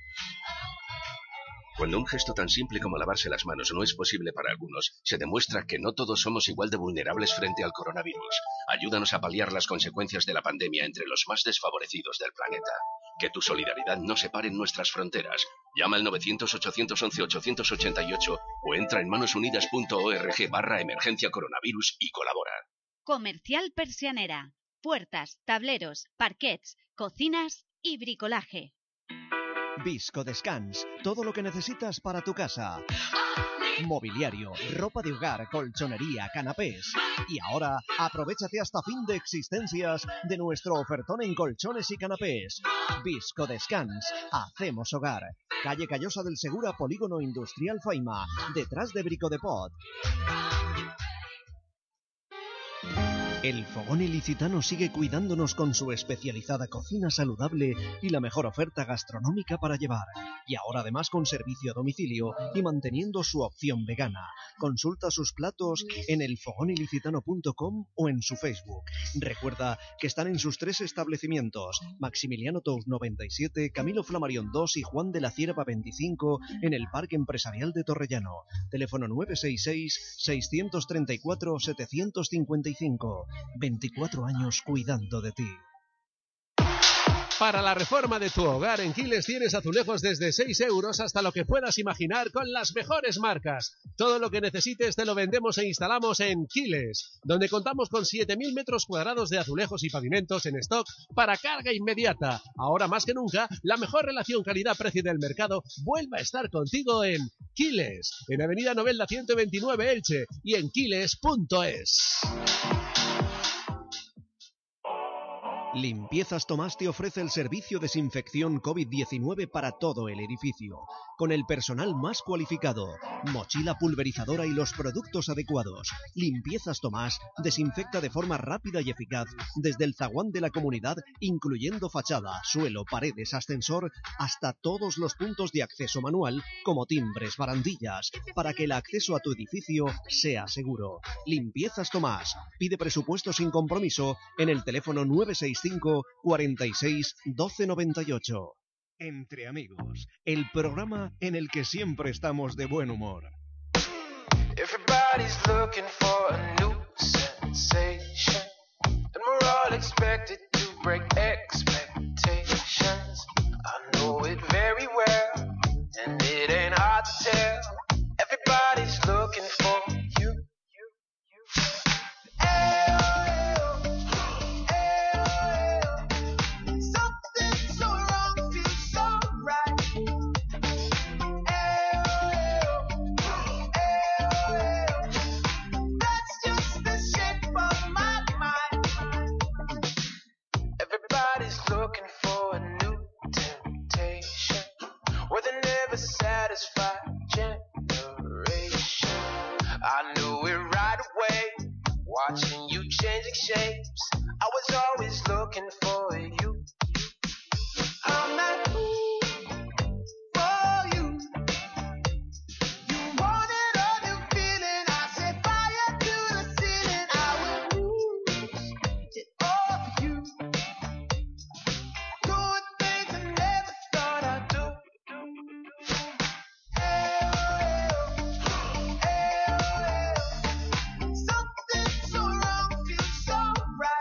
Cuando un gesto tan simple como lavarse las manos no es posible para algunos, se demuestra que no todos somos igual de vulnerables frente al coronavirus. Ayúdanos a paliar las consecuencias de la pandemia entre los más desfavorecidos del planeta. Que tu solidaridad no separe nuestras fronteras. Llama al 900-811-888 o entra en manosunidas.org/emergencia coronavirus y colabora. Comercial Persianera. Puertas, tableros, parquets, cocinas y bricolaje. Visco Descans, todo lo que necesitas para tu casa. Mobiliario, ropa de hogar, colchonería, canapés. Y ahora, aprovéchate hasta fin de existencias de nuestro ofertón en colchones y canapés. Visco Descans, hacemos hogar. Calle Callosa del Segura, Polígono Industrial Faima, detrás de Brico de Pot. El Fogón Ilicitano sigue cuidándonos con su especializada cocina saludable y la mejor oferta gastronómica para llevar. Y ahora además con servicio a domicilio y manteniendo su opción vegana. Consulta sus platos en elfogonilicitano.com o en su Facebook. Recuerda que están en sus 3 establecimientos: Maximiliano Tous 97, Camilo Flammarion 2 y Juan de la Cierva 25 en el Parque Empresarial de Torrellano. Teléfono 966-634-755. 24 años cuidando de ti. Para la reforma de tu hogar en Quiles tienes azulejos desde 6 euros hasta lo que puedas imaginar con las mejores marcas. Todo lo que necesites te lo vendemos e instalamos en Quiles, donde contamos con 7.000 metros cuadrados de azulejos y pavimentos en stock para carga inmediata. Ahora más que nunca, la mejor relación calidad-precio del mercado vuelve a estar contigo en Quiles, en Avenida Novelda 129 Elche y en quiles.es. Limpiezas Tomás te ofrece el servicio de desinfección COVID-19 para todo el edificio, con el personal más cualificado, mochila pulverizadora y los productos adecuados. Limpiezas Tomás desinfecta de forma rápida y eficaz desde el zaguán de la comunidad, incluyendo fachada, suelo, paredes, ascensor, hasta todos los puntos de acceso manual, como timbres, barandillas, para que el acceso a tu edificio sea seguro. Limpiezas Tomás. Pide presupuesto sin compromiso en el teléfono 965 46 12 98. Entre amigos, el programa en el que siempre estamos de buen humor. Everybody's looking for a new sensation, and we're all expected to break expectations. I know it very well, and it ain't hard to tell. Everybody's looking for you. Looking for a new temptation, with a never satisfied generation. I knew it right away, watching you changing shapes. I was always looking for you. I'm not for you. You wanted a new feeling. I set fire to the ceiling. I will lose it all for you. Something so wrong feels so right.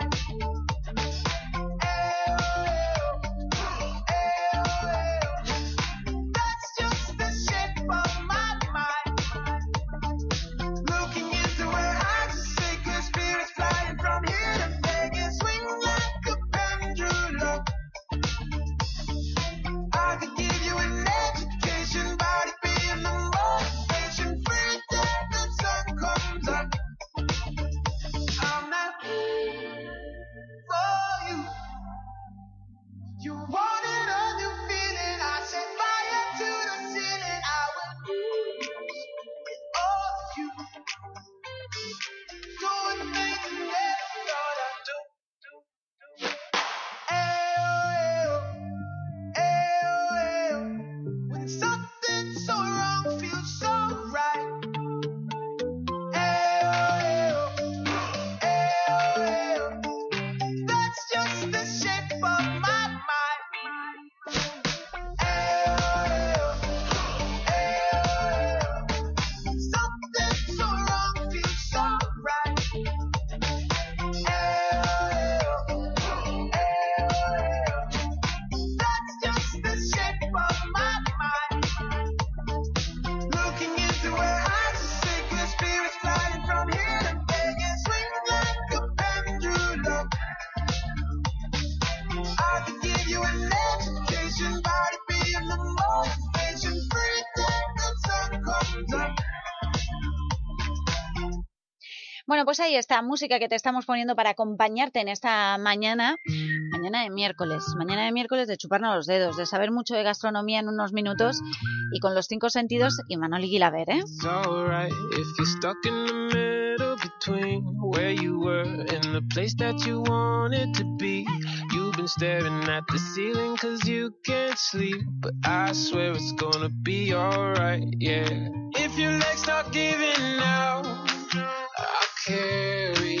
Bueno, pues ahí está, música que te estamos poniendo para acompañarte en esta mañana de miércoles de chuparnos los dedos, de saber mucho de gastronomía en unos minutos y con los 5 sentidos y Manoli Guilaber, ¿eh? It's alright if you're stuck in the middle between where you were and the place that you wanted to be. You've been staring at the ceiling 'cause you can't sleep, but I swear it's gonna be alright, yeah. If your legs start giving out, I'll carry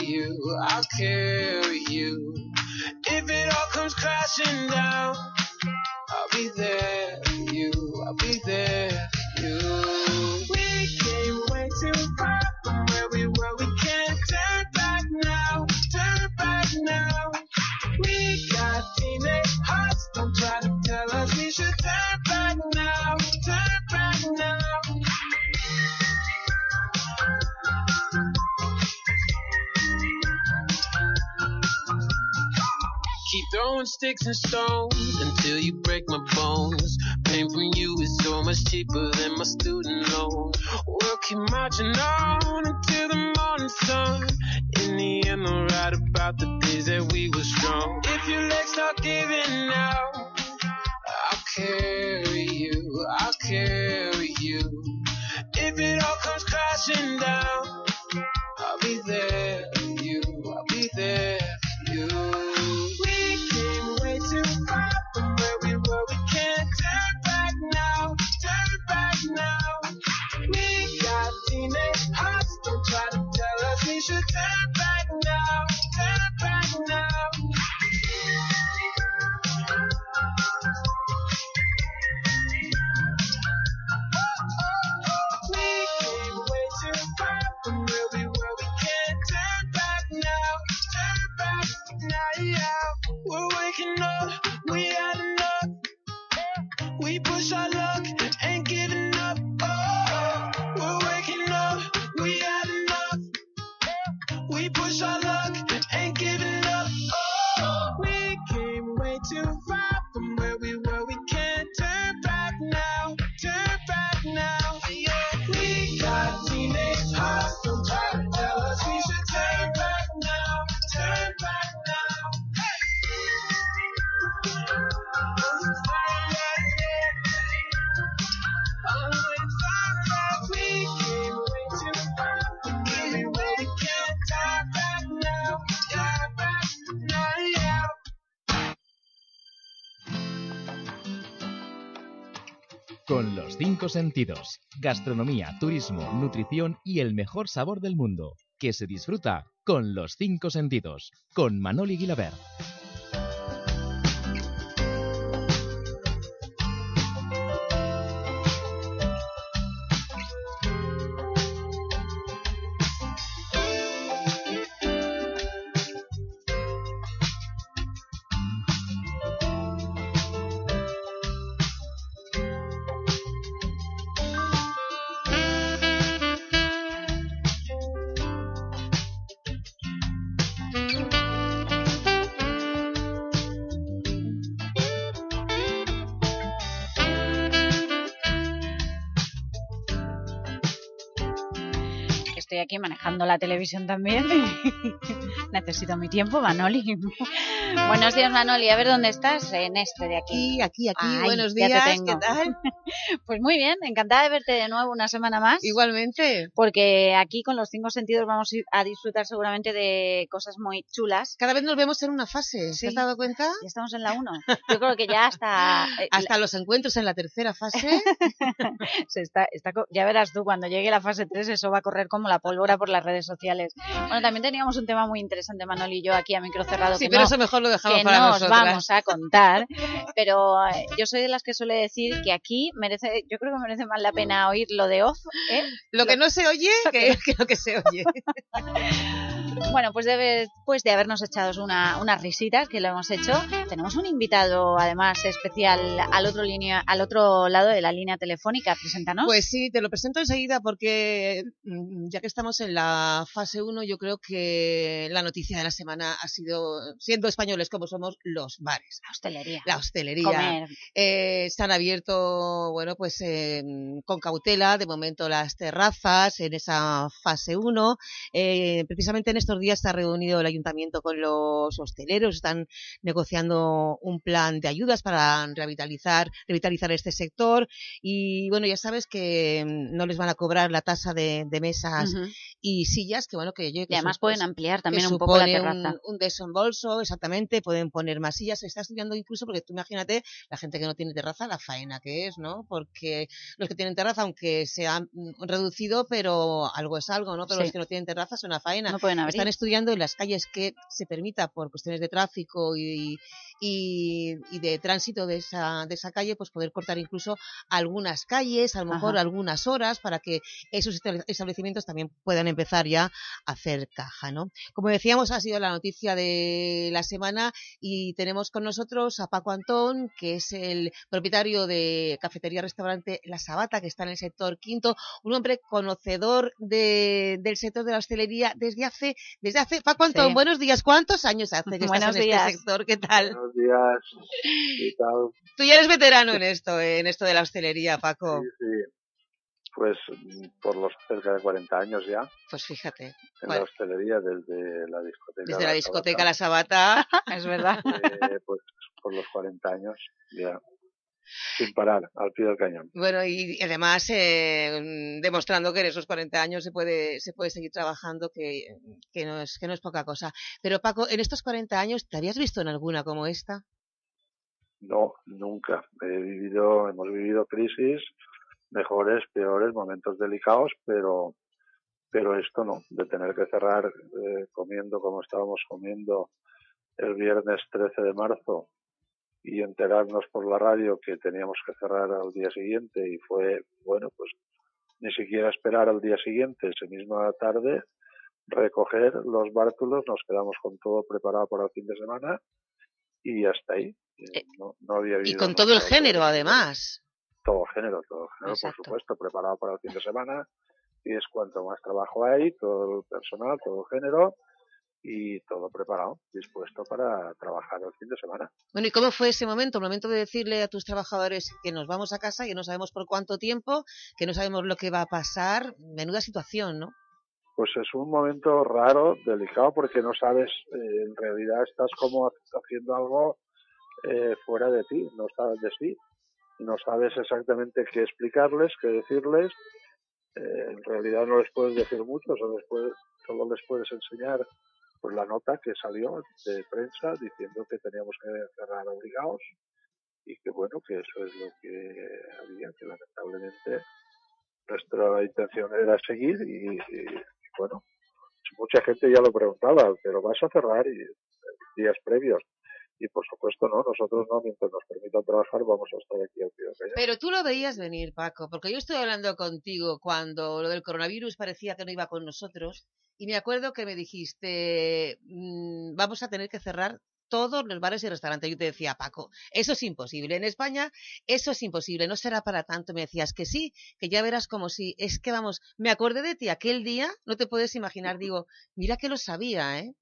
you. If it all comes crashing down, I'll be there for you, I'll be there for you. We came way too far from where we were, we can't turn back now, We got teenage hearts, don't try to tell us we should turn back now, Keep throwing sticks and stones until you break my bones. Pain from you is so much cheaper than my student loan. We'll keep marching on until the morning sun. In the end, I'll write about the days that we were strong. If your legs start giving out, I'll carry you. If it all comes crashing down, I'll be there for you, I'll be there for you. Too far from where we were, we can't turn back now, We got teenage hearts, don't try to tell us we should turn back now, We came way too far from where we were, we can't turn back now, yeah. We're waking up, we had enough. We push our luck, ain't giving up. Oh, we're waking up, we had enough. We push our luck, ain't giving up. Oh, we came way too far from where we were. We can't turn back now, Yeah. We got teenage hearts, don't try to tell us we should turn back now, Con los 5 sentidos, gastronomía, turismo, nutrición y el mejor sabor del mundo, que se disfruta con los 5 sentidos, con Manoli Guilaber. Estoy aquí manejando la televisión también. Necesito mi tiempo, Manoli. Buenos días, Manoli. A ver dónde estás en este de aquí. Aquí. Ay, buenos ya días, te tengo. ¿Qué tal? Pues muy bien, encantada de verte de nuevo una semana más. Igualmente. Porque aquí con los 5 sentidos vamos a disfrutar seguramente de cosas muy chulas. Cada vez nos vemos en una fase, ¿te has dado cuenta? Ya estamos en la 1. Yo creo que ya hasta los encuentros en la tercera fase. Ya verás tú, cuando llegue la fase 3 eso va a correr como la pólvora por las redes sociales. Bueno, también teníamos un tema muy interesante, Manoli y yo, aquí a micro cerrado. Sí, que pero no, eso mejor lo dejamos que para no nosotras. os vamos a contar. Pero yo soy de las que suele decir que aquí yo creo que merece más la pena oír lo de off, ¿eh? Lo que no se oye que lo que se oye. Bueno, pues después de habernos echado unas risitas, que lo hemos hecho, tenemos un invitado además especial al otro lado de la línea telefónica. Preséntanos. Pues sí, te lo presento enseguida porque ya que estamos en la fase 1, yo creo que la noticia de la semana ha sido, siendo españoles como somos, los bares. La hostelería. Comer. Se han abierto, bueno, pues con cautela, de momento las terrazas en esa fase 1. Precisamente en estos días se ha reunido el ayuntamiento con los hosteleros, están negociando un plan de ayudas para revitalizar este sector y bueno, ya sabes que no les van a cobrar la tasa de mesas y sillas, que bueno, y además pueden ampliar también un poco la terraza. Un desembolso, exactamente, pueden poner más sillas. Se está estudiando incluso, porque tú imagínate, la gente que no tiene terraza, la faena que es, ¿no? Porque los que tienen terraza, aunque se han reducido, pero algo es algo, ¿no? Pero Sí. los que no tienen terraza son una faena. No pueden abrir. Están estudiando en las calles que se permita por cuestiones de tráfico y de tránsito de esa calle, pues poder cortar incluso algunas calles, a lo mejor algunas horas, para que esos establecimientos también puedan empezar ya a hacer caja, ¿no? Como decíamos, ha sido la noticia de la semana y tenemos con nosotros a Paco Antón, que es el propietario de cafetería-restaurante La Sabata, que está en el sector quinto, un hombre conocedor del sector de la hostelería desde hace Paco Antón, Sí. buenos días. ¿Cuántos años hace que Buenos estás en días. este sector? ¿Qué tal? Buenos días, ¿qué tal? Tú ya eres veterano en esto de la hostelería, Paco. Sí, pues por los cerca de 40 años ya Pues fíjate. en la hostelería, desde la discoteca. Desde la discoteca La Sabata, es verdad. Pues por los 40 años ya, sin parar, al pie del cañón. Bueno, y además demostrando que en esos 40 años se puede seguir trabajando, que no es poca cosa. Pero Paco, en estos 40 años, ¿te habías visto en alguna como esta? No, nunca. Hemos vivido crisis, mejores, peores, momentos delicados, pero esto no, de tener que cerrar comiendo como estábamos comiendo el viernes 13 de marzo y enterarnos por la radio que teníamos que cerrar al día siguiente y fue, bueno, pues ni siquiera esperar al día siguiente, esa misma tarde, recoger los bártulos, nos quedamos con todo preparado para el fin de semana y hasta ahí. No había habido Y con todo el género, además. Todo género, por supuesto, preparado para el fin de semana, y es cuanto más trabajo hay, todo el personal, todo el género, y todo preparado, dispuesto para trabajar el fin de semana. Bueno, ¿y cómo fue ese momento? El momento de decirle a tus trabajadores que nos vamos a casa, que no sabemos por cuánto tiempo, que no sabemos lo que va a pasar. Menuda situación, ¿no? Pues es un momento raro, delicado, porque no sabes, en realidad estás como haciendo algo fuera de ti, no sabes de sí. No sabes exactamente qué explicarles, qué decirles. En realidad no les puedes decir mucho, solo les puedes enseñar pues la nota que salió de prensa diciendo que teníamos que cerrar obligados y que bueno, que eso es lo que había, que lamentablemente nuestra intención era seguir y bueno, mucha gente ya lo preguntaba, pero vas a cerrar y días previos. Y por supuesto no, nosotros no, mientras nos permitan trabajar vamos a estar aquí al pie del cañón. Pero tú lo veías venir, Paco, porque yo estoy hablando contigo cuando lo del coronavirus parecía que no iba con nosotros y me acuerdo que me dijiste, vamos a tener que cerrar todos los bares y restaurantes. Yo te decía, Paco, eso es imposible. En España eso es imposible, no será para tanto. Me decías que sí, que ya verás como sí. Es que vamos, me acordé de ti aquel día, no te puedes imaginar, digo, mira que lo sabía, ¿eh?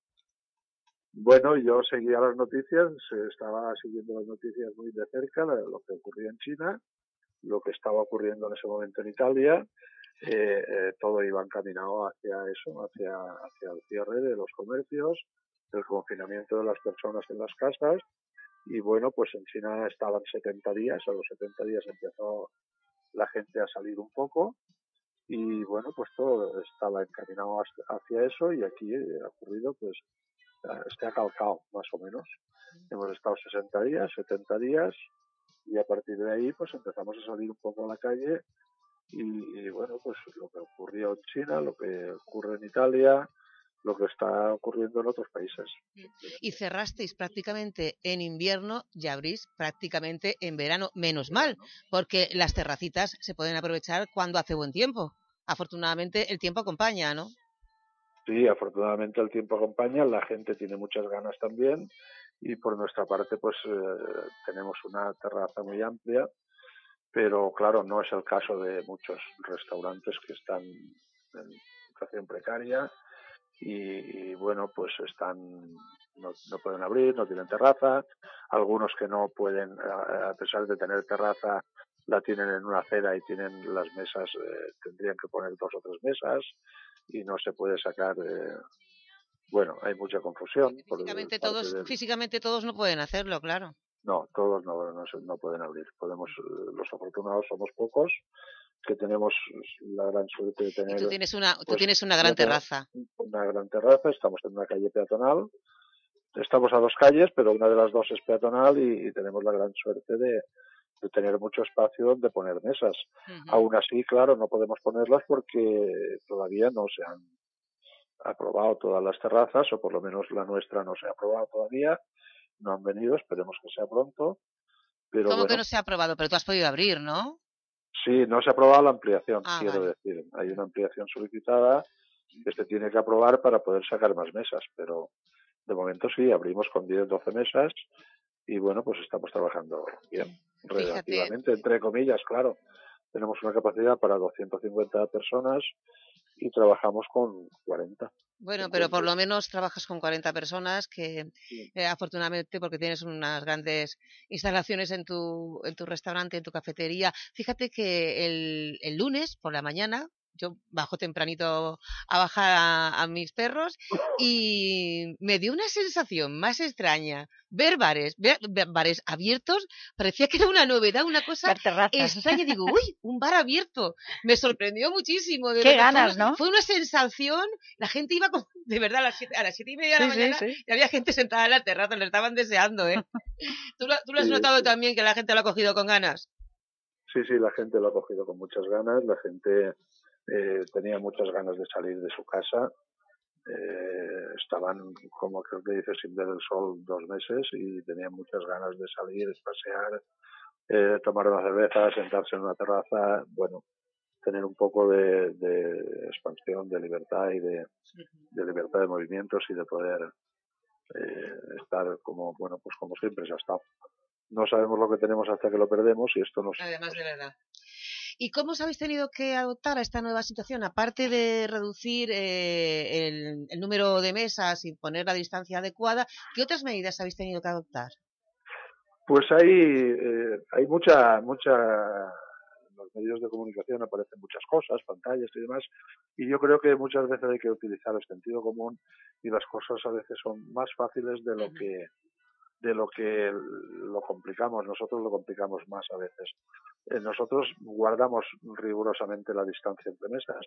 Bueno, yo seguía las noticias, estaba siguiendo las noticias muy de cerca, lo que ocurría en China, lo que estaba ocurriendo en ese momento en Italia, todo iba encaminado hacia eso, hacia el cierre de los comercios, el confinamiento de las personas en las casas, y bueno, pues en China estaban 70 días, a los 70 días empezó la gente a salir un poco, y bueno, pues todo estaba encaminado hacia eso, y aquí ha ocurrido pues se ha calcado más o menos. Hemos estado 60 días, 70 días y a partir de ahí pues empezamos a salir un poco a la calle y bueno, pues lo que ocurrió en China, lo que ocurre en Italia, lo que está ocurriendo en otros países. Y cerrasteis prácticamente en invierno y abrís prácticamente en verano, menos mal, porque las terracitas se pueden aprovechar cuando hace buen tiempo. Afortunadamente el tiempo acompaña, ¿no? Sí, afortunadamente el tiempo acompaña, la gente tiene muchas ganas también y por nuestra parte pues tenemos una terraza muy amplia, pero claro, no es el caso de muchos restaurantes que están en situación precaria y bueno, pues no pueden abrir, no tienen terraza, algunos que no pueden, a pesar de tener terraza, la tienen en una acera y tienen las mesas, tendrían que poner 2 o 3 mesas y no se puede sacar, bueno, hay mucha confusión por parte del... Físicamente todos no pueden hacerlo, claro. No, todos no pueden abrir. Los afortunados somos pocos, que tenemos la gran suerte de tener... Y tú tienes una gran terraza. Una gran terraza, estamos en una calle peatonal, estamos a 2 calles, pero una de las 2 es peatonal y tenemos la gran suerte de tener mucho espacio donde poner mesas. Aún así, claro, no podemos ponerlas porque todavía no se han aprobado todas las terrazas, o por lo menos la nuestra no se ha aprobado todavía, no han venido, esperemos que sea pronto. Pero ¿Cómo bueno, que no se ha aprobado? Pero tú has podido abrir, ¿no? Sí, no se ha aprobado la ampliación, quiero vale. decir. Hay una ampliación solicitada que se tiene que aprobar para poder sacar más mesas, pero de momento sí, abrimos con 10, 12 mesas y bueno, pues estamos trabajando bien, relativamente, entre comillas, claro. Tenemos una capacidad para 250 personas y trabajamos con 40. Bueno, pero por lo menos trabajas con 40 personas que afortunadamente porque tienes unas grandes instalaciones en tu restaurante, en tu cafetería. Fíjate que el lunes por la mañana yo bajo tempranito a bajar a mis perros y me dio una sensación más extraña. Ver bares abiertos parecía que era una novedad, una cosa extraña. Digo, uy, un bar abierto. Me sorprendió muchísimo. Qué ganas, ¿no? Fue una sensación. La gente iba de verdad a las 7:30 de la mañana y había gente sentada en la terraza, lo estaban deseando, ¿eh? ¿Tú lo has notado también, que la gente lo ha cogido con ganas? Sí, la gente lo ha cogido con muchas ganas, la gente tenía muchas ganas de salir de su casa, estaban, como creo que dice, sin ver el sol 2 meses y tenían muchas ganas de salir, pasear, tomar una cerveza, sentarse en una terraza, bueno, tener un poco de expansión, de libertad y de libertad de movimientos y de poder estar como, bueno, pues como siempre se ha estado. No sabemos lo que tenemos hasta que lo perdemos y esto nos... Además de verdad. ¿Y cómo os habéis tenido que adoptar a esta nueva situación? Aparte de reducir el número de mesas y poner la distancia adecuada, ¿qué otras medidas habéis tenido que adoptar? Pues hay mucha en los medios de comunicación aparecen muchas cosas, pantallas y demás, y yo creo que muchas veces hay que utilizar el sentido común y las cosas a veces son más fáciles de lo que lo complicamos. Nosotros lo complicamos más a veces. Nosotros guardamos rigurosamente la distancia entre mesas,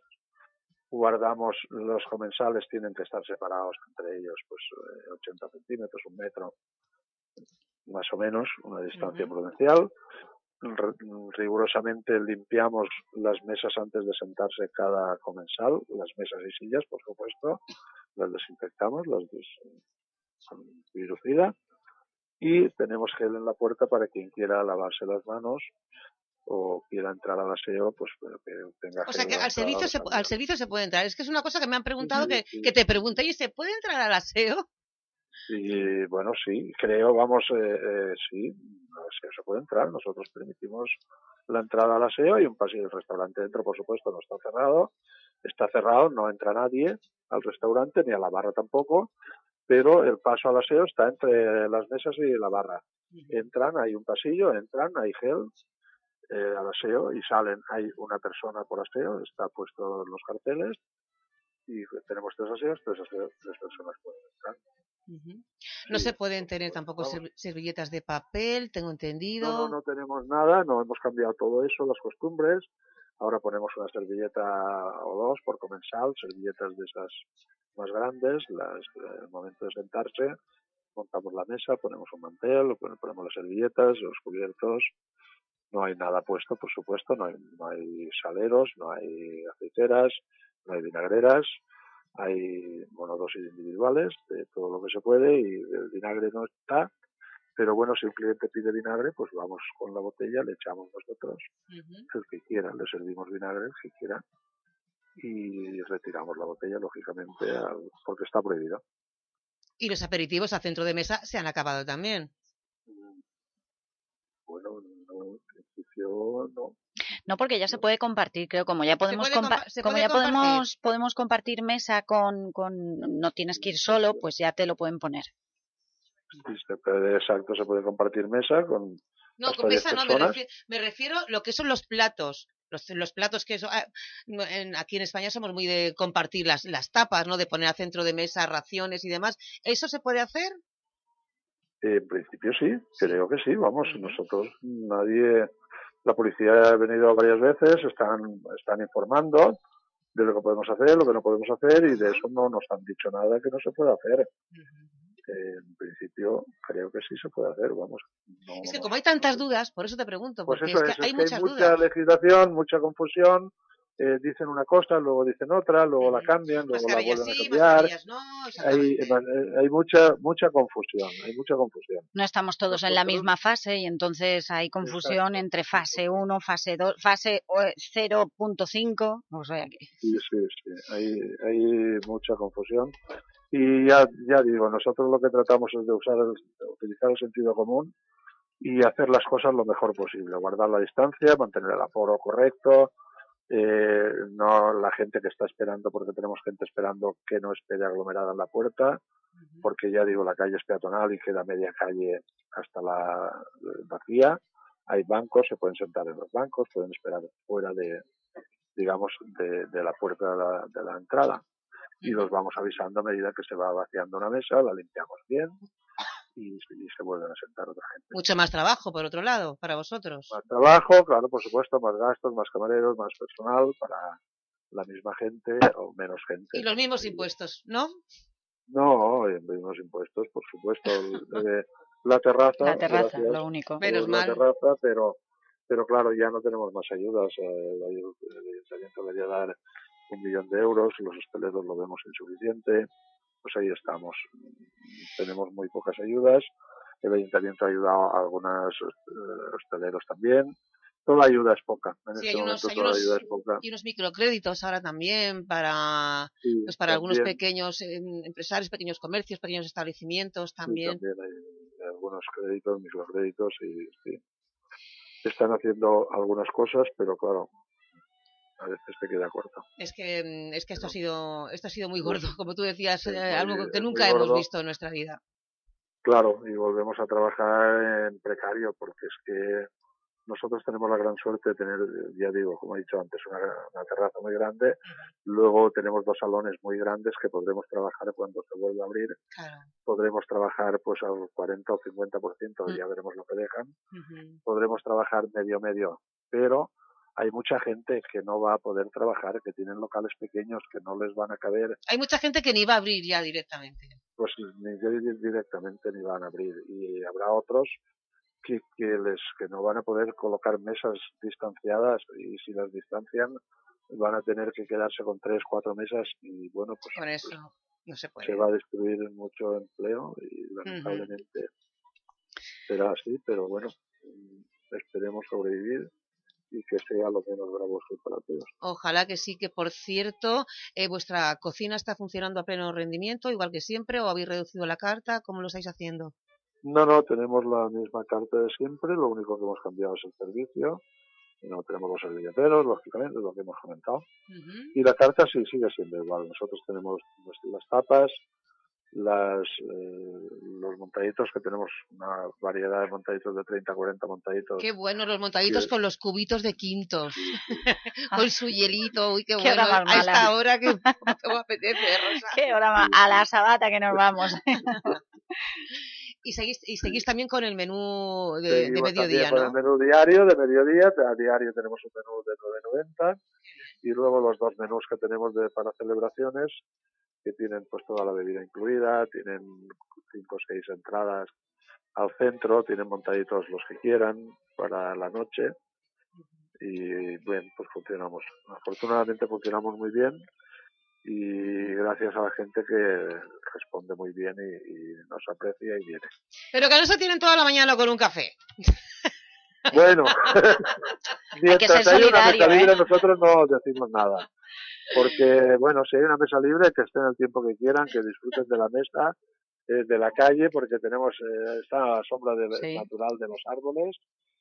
los comensales tienen que estar separados entre ellos, pues 80 centímetros, 1 metro, más o menos, una distancia prudencial. Rigurosamente limpiamos las mesas antes de sentarse cada comensal, las mesas y sillas, por supuesto, las desinfectamos, con virucida, y tenemos gel en la puerta para quien quiera lavarse las manos o quiera entrar al aseo, pues que tenga gel. O sea que al servicio se puede entrar. Es que es una cosa que me han preguntado, que te pregunté, ¿y se puede entrar al aseo? Y bueno, sí, creo, vamos, sí, al aseo se puede entrar. Nosotros permitimos la entrada al aseo y un pasillo. El restaurante dentro, por supuesto, no está cerrado, no entra nadie al restaurante ni a la barra tampoco, pero el paso al aseo está entre las mesas y la barra. Entran, hay un pasillo, hay gel al aseo y salen. Hay una persona por aseo, está puesto en los carteles y tenemos 3 aseos, 3 personas pueden entrar. No se pueden tener tampoco servilletas de papel, tengo entendido. No tenemos nada, no hemos cambiado todo eso, las costumbres. Ahora ponemos una servilleta o 2 por comensal, servilletas de esas más grandes, el momento de sentarse, montamos la mesa, ponemos un mantel, ponemos las servilletas, los cubiertos. No hay nada puesto, por supuesto, no hay saleros, no hay aceiteras, no hay vinagreras. Hay monodosis individuales de todo lo que se puede y el vinagre no está, pero bueno, si un cliente pide vinagre, pues vamos con la botella, le echamos nosotros, el que quiera, le servimos vinagre, el que quiera. y retiramos la botella, lógicamente, porque está prohibido. Y los aperitivos a centro de mesa se han acabado también. Bueno, no, en principio no. No, porque ya se puede compartir, creo, como ya podemos podemos compartir mesa con no tienes que ir solo, pues ya te lo pueden poner. Sí, exacto, se puede compartir mesa con No, hasta con 10 mesa no, personas. me refiero a lo que son los platos. Los platos que aquí en España somos muy de compartir las tapas, ¿no? De poner a centro de mesa raciones y demás. ¿Eso se puede hacer? En principio sí, creo que sí, vamos, nosotros la policía ha venido varias veces, están informando de lo que podemos hacer, lo que no podemos hacer, y de eso no nos han dicho nada que no se pueda hacer. En principio creo que sí se puede hacer, vamos. Es que como hay tantas dudas, por eso te pregunto, Pues porque eso es que hay muchas mucha dudas. legislación, mucha confusión, dicen una cosa, luego dicen otra, luego la cambian, luego la Mascarillas vuelven a sí, cambiar. mascarillas no, exactamente. Hay mucha confusión, No estamos todos en la misma fase y entonces hay confusión entre fase 1, fase 2, fase 0.5, o sea que... Sí, hay mucha confusión. Y ya digo, nosotros lo que tratamos es de utilizar el sentido común y hacer las cosas lo mejor posible, guardar la distancia, mantener el aforo correcto, no la gente que está esperando, porque tenemos gente esperando que no espere aglomerada en la puerta, porque ya digo, la calle es peatonal y queda media calle hasta la vacía. Hay bancos, se pueden sentar en los bancos, pueden esperar fuera de la puerta de la entrada, y los vamos avisando a medida que se va vaciando una mesa, la limpiamos bien y se vuelven a sentar otra gente. Mucho más trabajo, por otro lado, para vosotros. Más trabajo, claro, por supuesto, más gastos, más camareros, más personal para la misma gente o menos gente. Y los mismos impuestos, ¿no? No, los mismos impuestos, por supuesto. La terraza, gracias, lo único. Menos la mal. terraza, pero claro, ya no tenemos más ayudas. El ayuntamiento debería dar 1 millón de euros, los hosteleros lo vemos insuficiente, pues ahí estamos. Tenemos muy pocas ayudas, el ayuntamiento ha ayudado a algunos hosteleros también, toda la ayuda es poca, Sí, hay unos microcréditos ahora también para algunos pequeños empresarios, pequeños comercios, pequeños establecimientos también. Sí, también hay algunos créditos, microcréditos y sí. Están haciendo algunas cosas, pero claro, a veces te queda corto. Es que esto ha sido muy gordo, como tú decías, algo que nunca hemos visto en nuestra vida. Claro, y volvemos a trabajar en precario, porque es que nosotros tenemos la gran suerte de tener, ya digo, como he dicho antes, una terraza muy grande, luego tenemos 2 salones muy grandes que podremos trabajar cuando se vuelva a abrir, podremos trabajar pues al 40 o 50%, ya veremos lo que dejan, podremos trabajar medio, pero hay mucha gente que no va a poder trabajar, que tienen locales pequeños que no les van a caber. Hay mucha gente que ni va a abrir ya directamente. Pues directamente ni van a abrir, y habrá otros que no van a poder colocar mesas distanciadas, y si las distancian van a tener que quedarse con 3, 4 mesas, y bueno, pues con eso no se puede. Se va a destruir mucho empleo y lamentablemente será así, pero bueno, esperemos sobrevivir y que sea lo menos gravoso para todos. Ojalá que sí, que por cierto, vuestra cocina está funcionando a pleno rendimiento, igual que siempre, o habéis reducido la carta, ¿cómo lo estáis haciendo? No, tenemos la misma carta de siempre, lo único que hemos cambiado es el servicio, no tenemos los servilleteros, lógicamente, es lo que hemos comentado, y la carta sí sigue siendo igual. Nosotros tenemos las tapas, los montaditos, que tenemos una variedad de montaditos de 30 a 40 montaditos. Qué bueno los montaditos con los cubitos de quintos, con su hielito, uy, qué bueno, a esta hora que me apetece, Rosa. Qué hora más, a la sabata que nos vamos. Y seguís también con el menú de mediodía, ¿no? Con el menú diario de mediodía, a diario tenemos un menú de 9,90 y luego los 2 menús que tenemos para celebraciones, que tienen pues toda la bebida incluida, tienen 5 o 6 entradas al centro, tienen montaditos los que quieran para la noche y bien, pues funcionamos. Afortunadamente funcionamos muy bien y gracias a la gente que responde muy bien y nos aprecia y viene. Pero que no se tienen toda la mañana con un café. Bueno, mientras hay una mesa libre nosotros no decimos nada. Porque, bueno, si hay una mesa libre, que estén el tiempo que quieran, que disfruten de la mesa, de la calle, porque tenemos, está a la sombra natural de los árboles,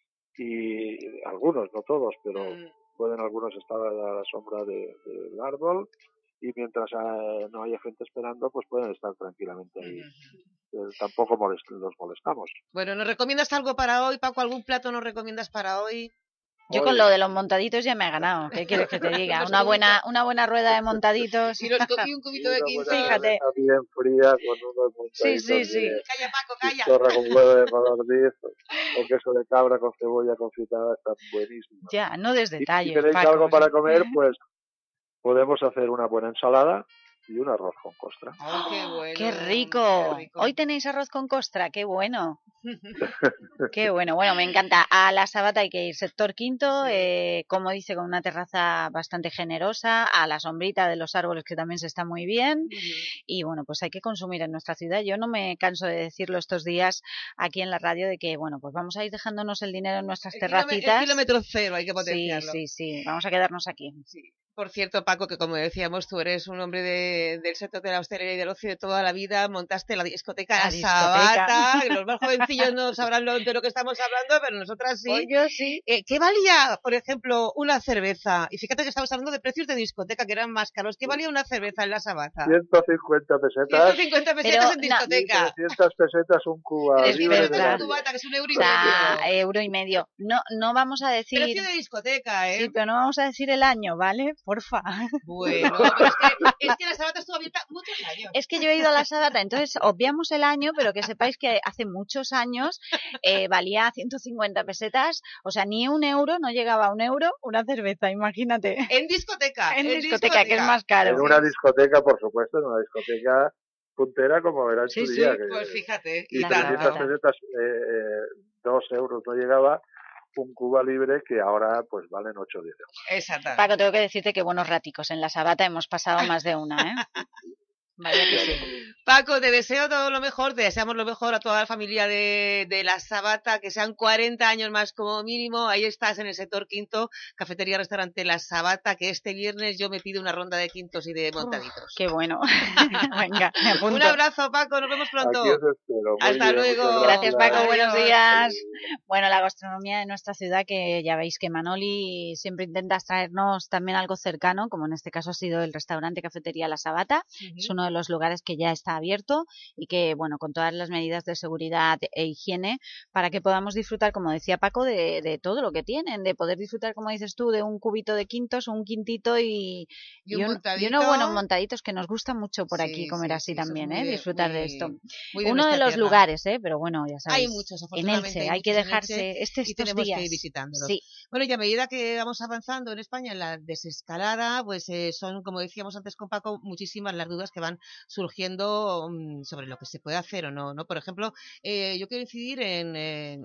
y algunos, no todos, pero pueden algunos estar a la sombra del árbol, y mientras no haya gente esperando, pues pueden estar tranquilamente ahí. Tampoco los molestamos. Bueno, ¿nos recomiendas algo para hoy, Paco? ¿Algún plato nos recomiendas para hoy? Yo con lo de los montaditos ya me he ganado. ¿Qué quieres que te diga? Una buena rueda de montaditos. Y un cubito de 15. Fíjate. Bien fría, con unos montaditos Sí. Calla, Paco, calla. Torra con huevo de codorniz, o queso de cabra con cebolla confitada, está buenísimo. Ya, no des detalles, Si tenéis Paco, algo para comer, pues podemos hacer una buena ensalada y un arroz con costra. Oh, qué bueno. ¡Qué rico! Hoy tenéis arroz con costra, qué bueno. Qué bueno, me encanta. A la Sabata hay que ir, sector quinto, como dice, con una terraza bastante generosa, a la sombrita de los árboles que también se está muy bien, y bueno, pues hay que consumir en nuestra ciudad. Yo no me canso de decirlo estos días aquí en la radio, de que bueno, pues vamos a ir dejándonos el dinero en nuestras terracitas. El kilómetro cero hay que potenciarlo. Sí, vamos a quedarnos aquí. Sí. Por cierto, Paco, que como decíamos, tú eres un hombre del sector de la hostelería y del ocio de toda la vida, montaste la discoteca La Sabata, que los más jovencillos no sabrán de lo que estamos hablando, pero nosotras sí. Pues yo sí. ¿Qué valía, por ejemplo, una cerveza? Y fíjate que estamos hablando de precios de discoteca, que eran más caros. ¿Qué valía una cerveza en La Sabata? 150 pesetas. 150 pesetas en discoteca. 300 pesetas un cuba libre de la... cubata, que es €1,5. O sea, €1,5. No vamos a decir... Precio de discoteca, ¿eh? Sí, pero no vamos a decir el año, ¿vale? Porfa. Bueno, pero es que La Sabata estuvo abierta muchos años. Es que yo he ido a La Sabata, entonces obviamos el año, pero que sepáis que hace muchos años valía 150 pesetas, o sea, ni €1, no llegaba a €1 una cerveza, imagínate. En discoteca. En discoteca, que es más caro. En una discoteca, por supuesto, en una discoteca puntera como era en su día. Sí, pues fíjate. Y 300 pesetas, €2 no llegaba. Un Cuba libre que ahora pues valen 8 o 10 euros. Exactamente. Paco, tengo que decirte que buenos ráticos en La Sabata hemos pasado más de una, ¿eh? Vaya que sí. Paco, te deseo todo lo mejor, te deseamos lo mejor a toda la familia de La Sabata, que sean 40 años más como mínimo. Ahí estás en el sector quinto, cafetería, restaurante La Sabata, que este viernes yo me pido una ronda de quintos y de montaditos. Qué bueno. Venga, me apunto. Un abrazo, Paco, nos vemos pronto. Aquí os espero. Hasta luego. Gracias, Paco, buenos días. Bueno, la gastronomía de nuestra ciudad, que ya veis que Manoli siempre intenta traernos también algo cercano, como en este caso ha sido el restaurante cafetería La Sabata. Es uno de los lugares que ya está abierto y que, bueno, con todas las medidas de seguridad e higiene, para que podamos disfrutar, como decía Paco, de todo lo que tienen, de poder disfrutar, como dices tú, de un cubito de quintos, un quintito y unos buenos montaditos, que nos gusta mucho por aquí comer así también, disfrutar de esto. Uno de los lugares, pero bueno, ya sabéis. Hay muchos, en Elche, hay que dejarse estos tenemos días. que ir visitándolos. Sí. Bueno, y a medida que vamos avanzando en España en la desescalada, pues son, como decíamos antes con Paco, muchísimas las dudas que van surgiendo sobre lo que se puede hacer o no, ¿no? Por ejemplo, yo quiero incidir en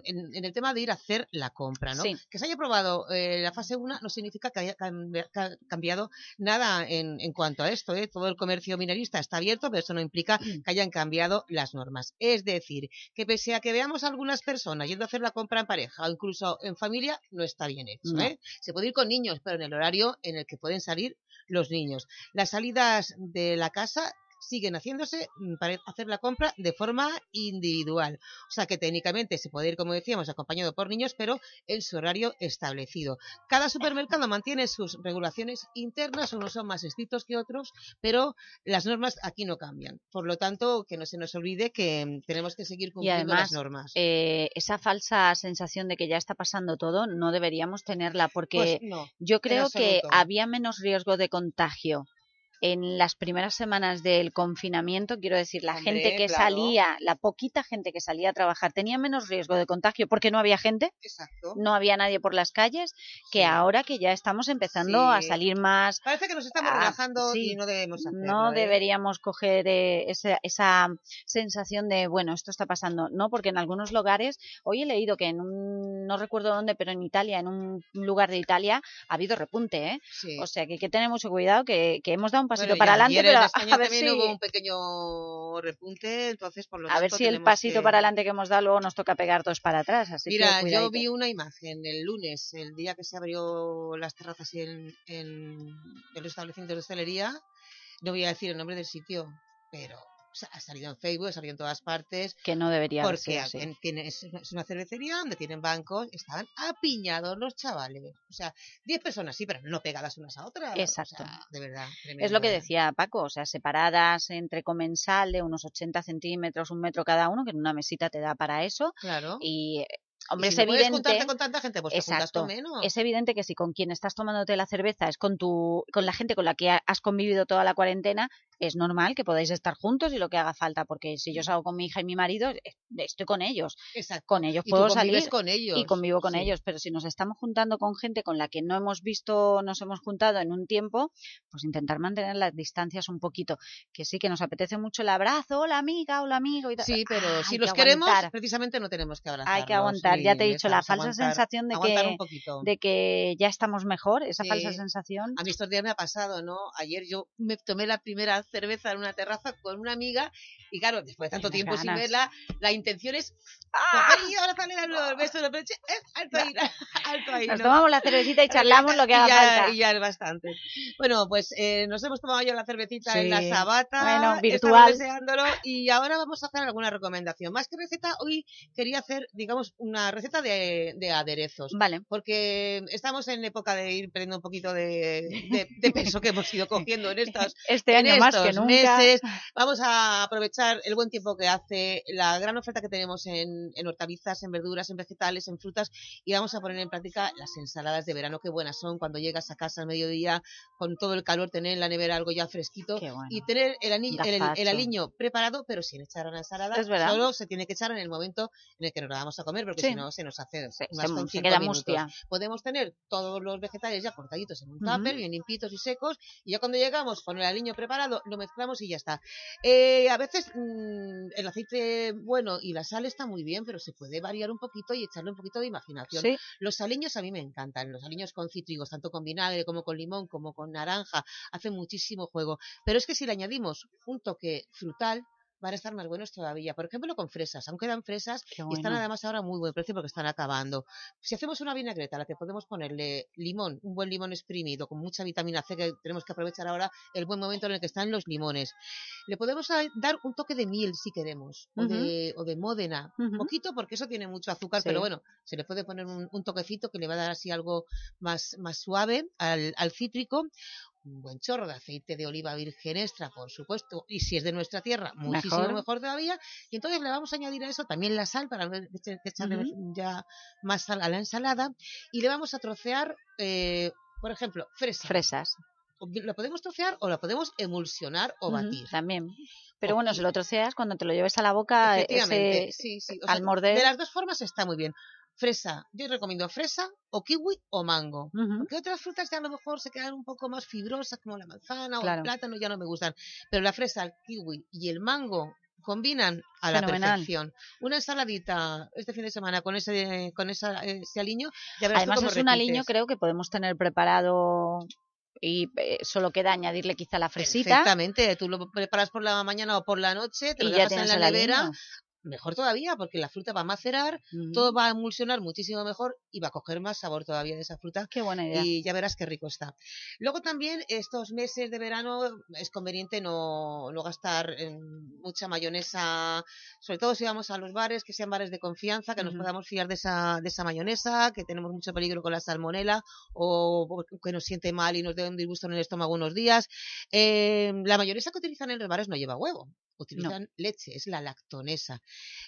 el tema de ir a hacer la compra, ¿no? Sí. Que se haya aprobado la fase 1 no significa que haya cambiado nada en cuanto a esto, ¿eh? Todo el comercio minorista está abierto, pero eso no implica que hayan cambiado las normas. Es decir, que pese a que veamos a algunas personas yendo a hacer la compra en pareja o incluso en familia, no está bien hecho, ¿eh? Se puede ir con niños, pero en el horario en el que pueden salir los niños. Las salidas de la casa siguen haciéndose para hacer la compra de forma individual. O sea que técnicamente se puede ir, como decíamos, acompañado por niños, pero en su horario establecido. Cada supermercado mantiene sus regulaciones internas, unos son más estrictos que otros, pero las normas aquí no cambian. Por lo tanto, que no se nos olvide que tenemos que seguir cumpliendo y además, las normas. Esa falsa sensación de que ya está pasando todo, no deberíamos tenerla, porque Pues no, yo creo que absoluto. había menos riesgo de contagio en las primeras semanas del confinamiento. Quiero decir, la Hombre, gente que claro. salía, la poquita gente que salía a trabajar, tenía menos riesgo de contagio porque no había gente, Exacto. no había nadie por las calles, que Sí. ahora que ya estamos empezando Sí. a salir más. Parece que nos estamos relajando sí. y no debemos hacerlo. No ¿eh? deberíamos coger esa sensación de, bueno, esto está pasando. No, porque en algunos lugares, hoy he leído que no recuerdo dónde, pero en Italia, en un lugar de Italia, ha habido repunte, ¿eh? Sí. O sea que hay que tener mucho cuidado, que hemos dado un pasito Bueno, para y adelante, ayer pero en España a ver también si... hubo un pequeño repunte, entonces por lo A ver tanto si el tenemos pasito que... para adelante que hemos dado luego nos toca pegar dos para atrás, así que Mira, yo cuidadito. vi una imagen el lunes, el día que se abrió las terrazas en los establecimientos de hostelería. No voy a decir el nombre del sitio, pero ha salido en Facebook, ha salido en todas partes. Que no debería de Porque ser, sí. es una cervecería donde tienen bancos, estaban apiñados los chavales. O sea, 10 personas, sí, pero no pegadas unas a otras. Exacto. O sea, de verdad, Es tremendo, lo que ¿eh? decía Paco, o sea, separadas entre comensal de unos 80 centímetros, 1 metro cada uno, que en una mesita te da para eso. Claro. Y, hombre, Y si es no puedes evidente... juntarte con tanta gente, pues te juntas Exacto. con menos. Es evidente que si con quien estás tomándote la cerveza es con la gente con la que has convivido toda la cuarentena, es normal que podáis estar juntos y lo que haga falta, porque si yo salgo con mi hija y mi marido, estoy con ellos. Exacto. Con ellos Y tú puedo convives salir con ellos. y convivo con Sí. ellos, pero si nos estamos juntando con gente con la que no hemos visto, nos hemos juntado en un tiempo, pues intentar mantener las distancias un poquito, que sí que nos apetece mucho el abrazo, hola amiga, hola amigo y tal. Sí, pero si hay los que queremos, aguantar. precisamente no tenemos que abrazarnos. Hay que aguantar, ya te he ni dicho, la besarnos, falsa aguantar, sensación aguantar un poquito. de que ya estamos mejor, esa Sí. falsa sensación. A mí estos días me ha pasado, ¿no? Ayer yo me tomé la primera cerveza en una terraza con una amiga y claro, después de tanto tiempo sin ganas. verla, la intención es coger y abrazarle, darle los besos, los pecho, alto ahí, alto ahí. Nos ¿no? tomamos la cervecita y charlamos lo que haga falta. Y ya es bastante. Bueno, pues nos hemos tomado ya la cervecita Sí. en la sabata, Bueno, estamos virtual. deseándolo y ahora vamos a hacer alguna recomendación. Más que receta, hoy quería hacer, digamos, una receta de aderezos. Vale. Porque estamos en época de ir perdiendo un poquito de peso que hemos ido cogiendo en estos, Este año más que nunca. meses. Vamos a aprovechar el buen tiempo que hace, la gran oferta que tenemos en hortalizas, en verduras, en vegetales, en frutas y vamos a poner en práctica las ensaladas de verano. Qué buenas son cuando llegas a casa al mediodía con todo el calor, tener en la nevera algo ya fresquito. Qué bueno. Y tener el Gazpacho. aliño preparado, pero sin echar a la ensalada. Es verdad. Solo se tiene que echar en el momento en el que nos la vamos a comer, porque Sí. si no se nos hace Se más con se 5 queda minutos. mustia. Podemos tener todos los vegetales ya cortaditos en un Ujú. tupper, bien limpitos y secos, y ya cuando llegamos con el aliño preparado, lo mezclamos y ya está. A veces el aceite bueno y la sal está muy bien, pero se puede variar un poquito y echarle un poquito de imaginación. Sí. Los aliños a mí me encantan, los aliños con cítricos, tanto con vinagre como con limón, como con naranja, hacen muchísimo juego. Pero es que si le añadimos un toque frutal, van a estar más buenos todavía. Por ejemplo, con fresas. Aún quedan fresas Qué y están bueno. además ahora a muy buen precio porque están acabando. Si hacemos una vinagreta a la que podemos ponerle limón, un buen limón exprimido con mucha vitamina C, que tenemos que aprovechar ahora el buen momento en el que están los limones. Le podemos dar un toque de miel si queremos, o de Módena. Ujú. Poquito porque eso tiene mucho azúcar, Sí. pero bueno, se le puede poner un toquecito que le va a dar así algo más suave al cítrico. Un buen chorro de aceite de oliva virgen extra, por supuesto, y si es de nuestra tierra, muchísimo mejor todavía. Y entonces le vamos a añadir a eso también la sal para echarle ya más sal a la ensalada y le vamos a trocear, por ejemplo, fresas. Lo podemos trocear o lo podemos emulsionar o batir. También. Pero bueno, si lo troceas, cuando te lo lleves a la boca, Efectivamente, ese, sí. O al sea, morder... de las dos formas está muy bien. Fresa, yo recomiendo fresa o kiwi o mango. Porque otras frutas ya a lo mejor se quedan un poco más fibrosas, como la manzana o el Claro. plátano, ya no me gustan. Pero la fresa, el kiwi y el mango combinan a la Fenomenal. perfección. Una ensaladita este fin de semana con ese aliño, ya verás tú Además cómo es un repites. aliño creo que podemos tener preparado y solo queda añadirle quizá la fresita. Perfectamente, tú lo preparas por la mañana o por la noche, te Y lo ya dejas en tienes la el nevera. aliño. Mejor todavía, porque la fruta va a macerar, todo va a emulsionar muchísimo mejor y va a coger más sabor todavía de esa fruta. Qué buena idea. Y ya verás qué rico está. Luego también, estos meses de verano, es conveniente no gastar en mucha mayonesa, sobre todo si vamos a los bares, que sean bares de confianza, que nos podamos fiar de esa mayonesa, que tenemos mucho peligro con la salmonela, o que nos siente mal y nos dé un disgusto en el estómago unos días. La mayonesa que utilizan en los bares no lleva huevo. Utilizan leche, es la lactonesa.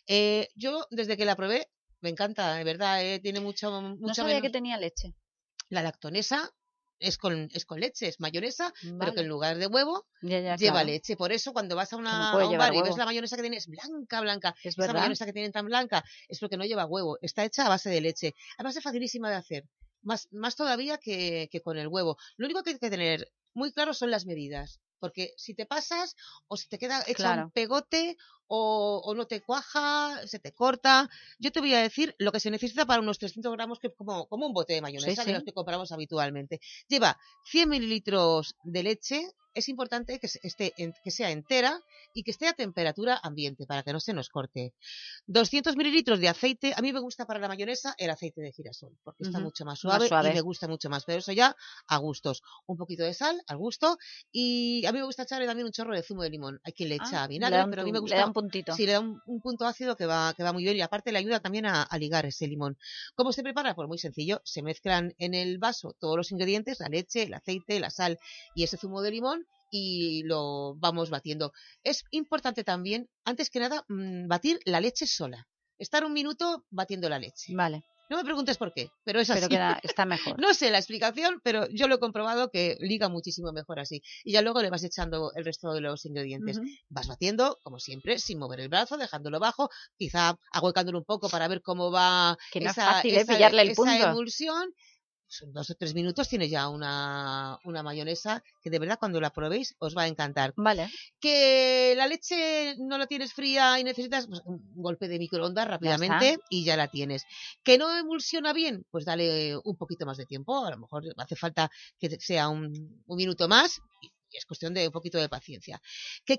Yo, desde que la probé, me encanta, de verdad, tiene mucha No sabía que tenía leche. La lactonesa es con leche, es mayonesa, pero Vale. que en lugar de huevo Ya, lleva claro. leche. Por eso, cuando vas a, Que no a puede un llevar bar y ves huevo. la mayonesa que tiene, es blanca. Es Esa verdad. mayonesa que tienen tan blanca es porque no lleva huevo, está hecha a base de leche. Además, es facilísima de hacer. Más todavía que con el huevo. Lo único que hay que tener muy claro son las medidas. Porque si te pasas o si te queda hecha un pegote o no te cuaja, se te corta. Yo te voy a decir lo que se necesita para unos 300 gramos, que es como un bote de mayonesa, Sí, de los que compramos habitualmente. Lleva 100 mililitros de leche, es importante que que sea entera y que esté a temperatura ambiente para que no se nos corte. 200 mililitros de aceite. A mí me gusta para la mayonesa el aceite de girasol porque está mucho más suave y me gusta mucho más, pero eso ya a gustos. Un poquito de sal al gusto y a mí me gusta echarle también un chorro de zumo de limón. Hay quien le echa vinagre, pero a mí me gusta. Le da un puntito. Sí, le da un punto ácido que va muy bien y aparte le ayuda también a ligar ese limón. ¿Cómo se prepara? Pues muy sencillo. Se mezclan en el vaso todos los ingredientes, la leche, el aceite, la sal y ese zumo de limón y lo vamos batiendo. Es importante también, antes que nada, batir la leche sola. Estar un minuto batiendo la leche. Vale. No me preguntes por qué, pero es así. Pero está mejor. No sé la explicación, pero yo lo he comprobado que liga muchísimo mejor así. Y ya luego le vas echando el resto de los ingredientes. Vas batiendo, como siempre, sin mover el brazo, dejándolo bajo, quizá ahuecándolo un poco para ver cómo va que no es fácil, pillarle el punto. Esa emulsión. En 2 o 3 minutos tienes ya una mayonesa que de verdad cuando la probéis os va a encantar. Vale. Que la leche no la tienes fría y necesitas pues, un golpe de microondas rápidamente y ya la tienes. Que no emulsiona bien, pues dale un poquito más de tiempo. A lo mejor hace falta que sea un minuto más. Y es cuestión de un poquito de paciencia. ¿Que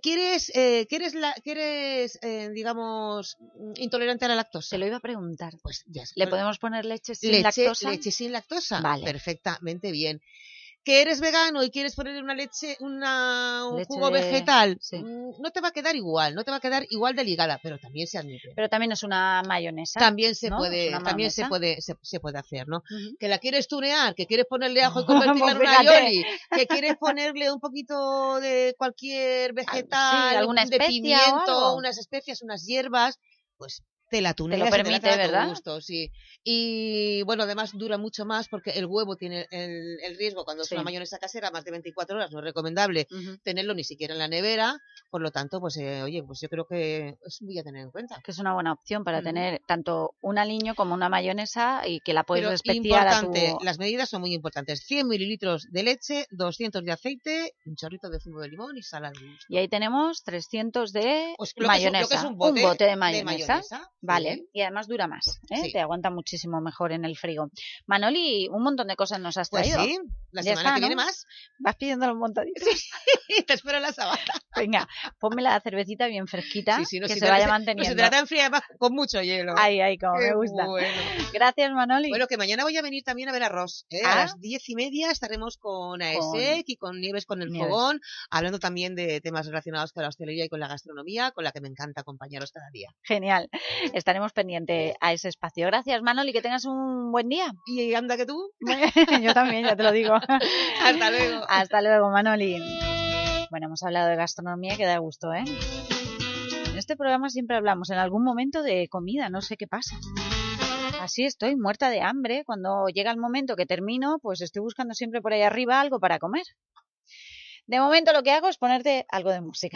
eres digamos, intolerante a la lactosa? Te lo iba a preguntar. Pues ya ¿Le podemos poner leche sin lactosa? Leche sin lactosa. Vale. Perfectamente bien. ¿Que eres vegano y quieres ponerle un jugo vegetal? Sí. No te va a quedar igual, no te va a quedar igual de ligada, pero también se admite. Pero también es una mayonesa. También se ¿no? puede, también se puede hacer, ¿no? Que la quieres tunear, que quieres ponerle ajo y convertirla en Pues una fíjate. aioli, que quieres ponerle un poquito de cualquier vegetal, Sí, alguna de especia pimiento, o algo. unas especias, unas hierbas, pues te la tuneas. Te lo permite, te la hace a tu ¿verdad? gusto, sí. Y bueno, además dura mucho más porque el huevo tiene el riesgo, cuando es una mayonesa casera, más de 24 horas, no es recomendable tenerlo ni siquiera en la nevera, por lo tanto, pues oye, pues yo creo que es muy a tener en cuenta. Que es una buena opción para tener tanto un aliño como una mayonesa y que la puedes Pero especiar a importante, tu... las medidas son muy importantes. 100 mililitros de leche, 200 de aceite, un chorrito de zumo de limón y sal al gusto. Y ahí tenemos 300 de Pues lo mayonesa. que es un bote de mayonesa. mayonesa. Vale, Sí. y además dura más, ¿eh? Sí. Te aguanta muchísimo mejor en el frigo. Manoli, un montón de cosas nos has Pues traído. sí, la Ya semana está, que ¿no? viene más. Vas pidiendo los montaditos. Sí, te espero en la sabana. Venga, ponme la cervecita bien fresquita, Sí, sí, no, que si se te- vaya no manteniendo. se te la tan fría, además, con mucho hielo. Ay, ay, como Qué me gusta. bueno. Gracias, Manoli. Bueno, que mañana voy a venir también a ver a Ross. A las 10:30 estaremos con AESEC y con Nieves con el Nieves. fogón, hablando también de temas relacionados con la hostelería y con la gastronomía, con la que me encanta acompañaros cada día. Genial. Estaremos pendientes a ese espacio. Gracias, Manoli, que tengas un buen día. Y anda que tú. Yo también, ya te lo digo. Hasta luego. Hasta luego, Manoli. Bueno, hemos hablado de gastronomía que da gusto, ¿eh? En este programa siempre hablamos en algún momento de comida, no sé qué pasa. Así estoy, muerta de hambre. Cuando llega el momento que termino, pues estoy buscando siempre por ahí arriba algo para comer. De momento lo que hago es ponerte algo de música.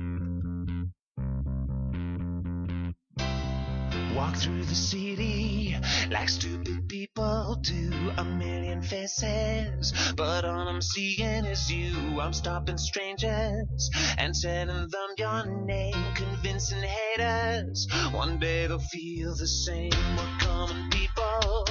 Walk through the city like stupid people do. A million faces, but all I'm seeing is you. I'm stopping strangers and telling them your name, convincing haters. One day they'll feel the same. We're common people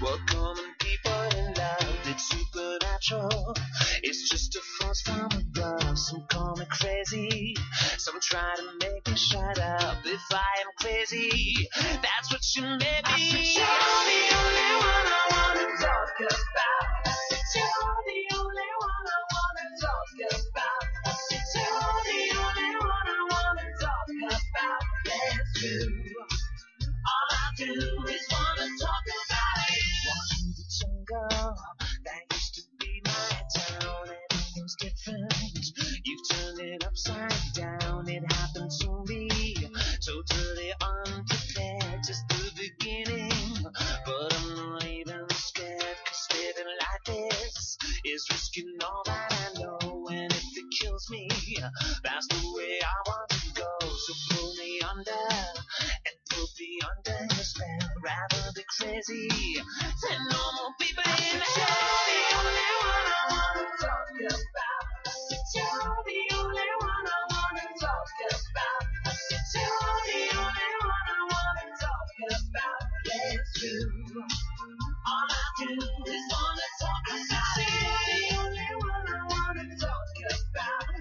in love. It's supernatural. It's just a force from above. Some call me crazy, some try to make me shut up. If I am crazy, that's what you made me. You're the only one I wanna talk about. You're the only one I wanna talk about. You're the only one I wanna talk about. Let's do. All I do is wanna talk about it. Walk through the jungle, that used to be my town. Everything's different. You've turned it upside down. It happened to me, totally unprepared. Just the beginning, but I'm not even scared. 'Cause living like this is risking all that I know. And if it kills me, that's the way I want to go. So pull me under and put me under your spell. Rather be crazy than normal people in hell. You're the only one I wanna talk about. You're the only one I wanna talk about. You're the only one I wanna talk about. Let's do. All I do is wanna talk about it. You're the only one I wanna talk about.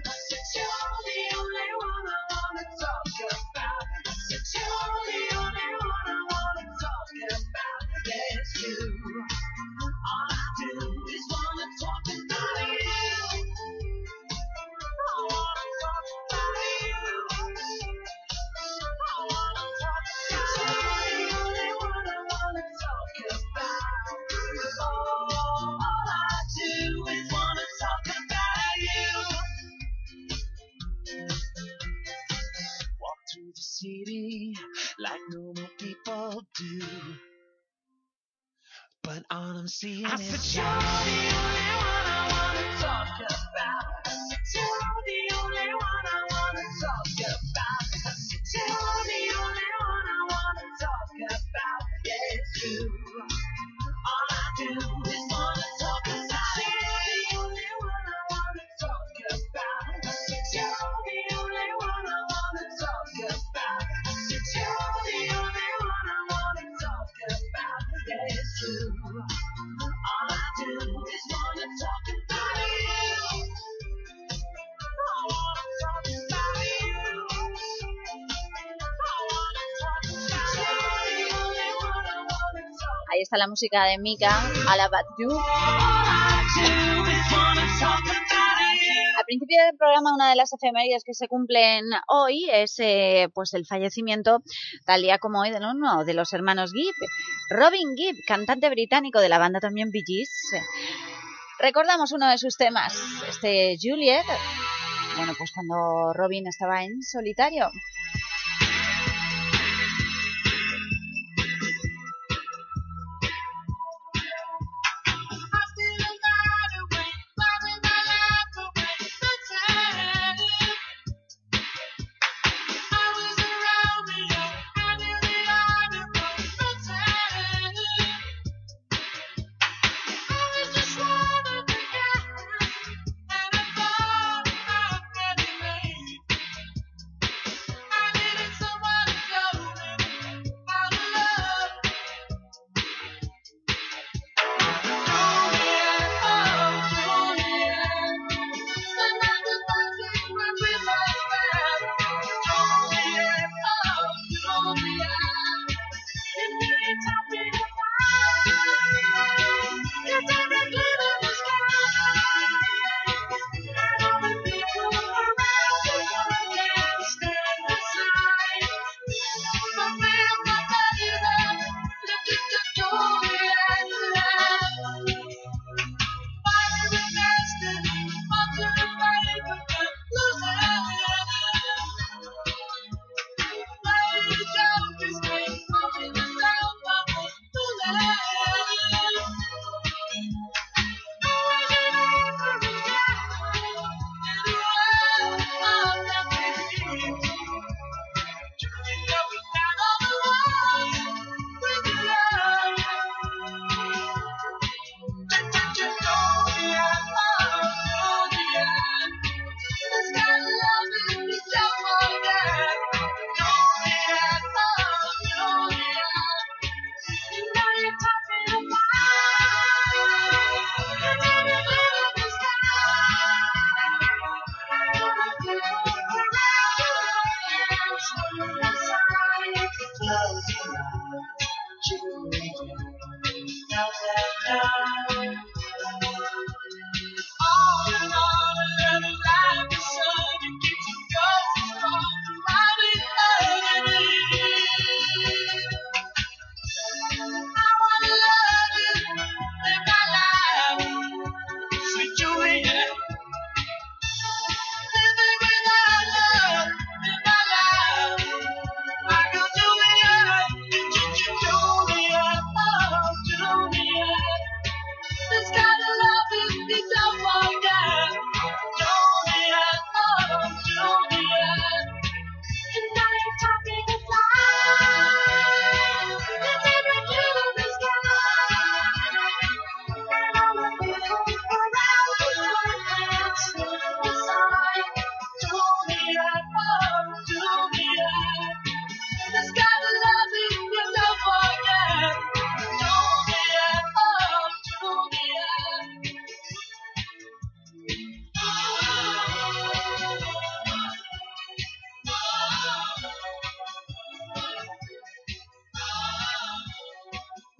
city like normal people do. But all I'm seeing I is you're the only one I wanna talk about. I said you're the only one I wanna talk about. I said you're the only one I wanna talk about. Yeah, it's you. All I do is wanna talk about it. You're the only one I wanna talk about. I said you're the only one I wanna talk about. I said you're the only one I wanna talk about. Yeah, it's you. All I do is wanna talk about you. I wanna talk about you. I wanna talk about you. You're the only one I wanna talk. Ahí está la música de Mika, All About You. Al principio del programa, una de las efemérides que se cumplen hoy es pues el fallecimiento, tal día como hoy, de uno de los hermanos Gibb, Robin Gibb, cantante británico de la banda también Bee Gees. Recordamos uno de sus temas, Juliet, bueno, pues cuando Robin estaba en solitario.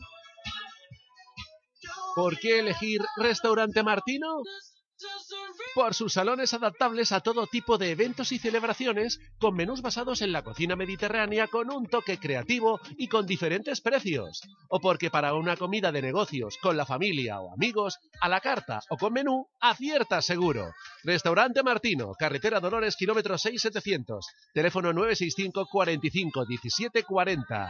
¿Por qué elegir Restaurante Martino? por sus salones adaptables a todo tipo de eventos y celebraciones, con menús basados en la cocina mediterránea con un toque creativo y con diferentes precios. O porque para una comida de negocios con la familia o amigos, a la carta o con menú, aciertas seguro. Restaurante Martino, carretera Dolores, kilómetro 6700, teléfono 965 45 17 40.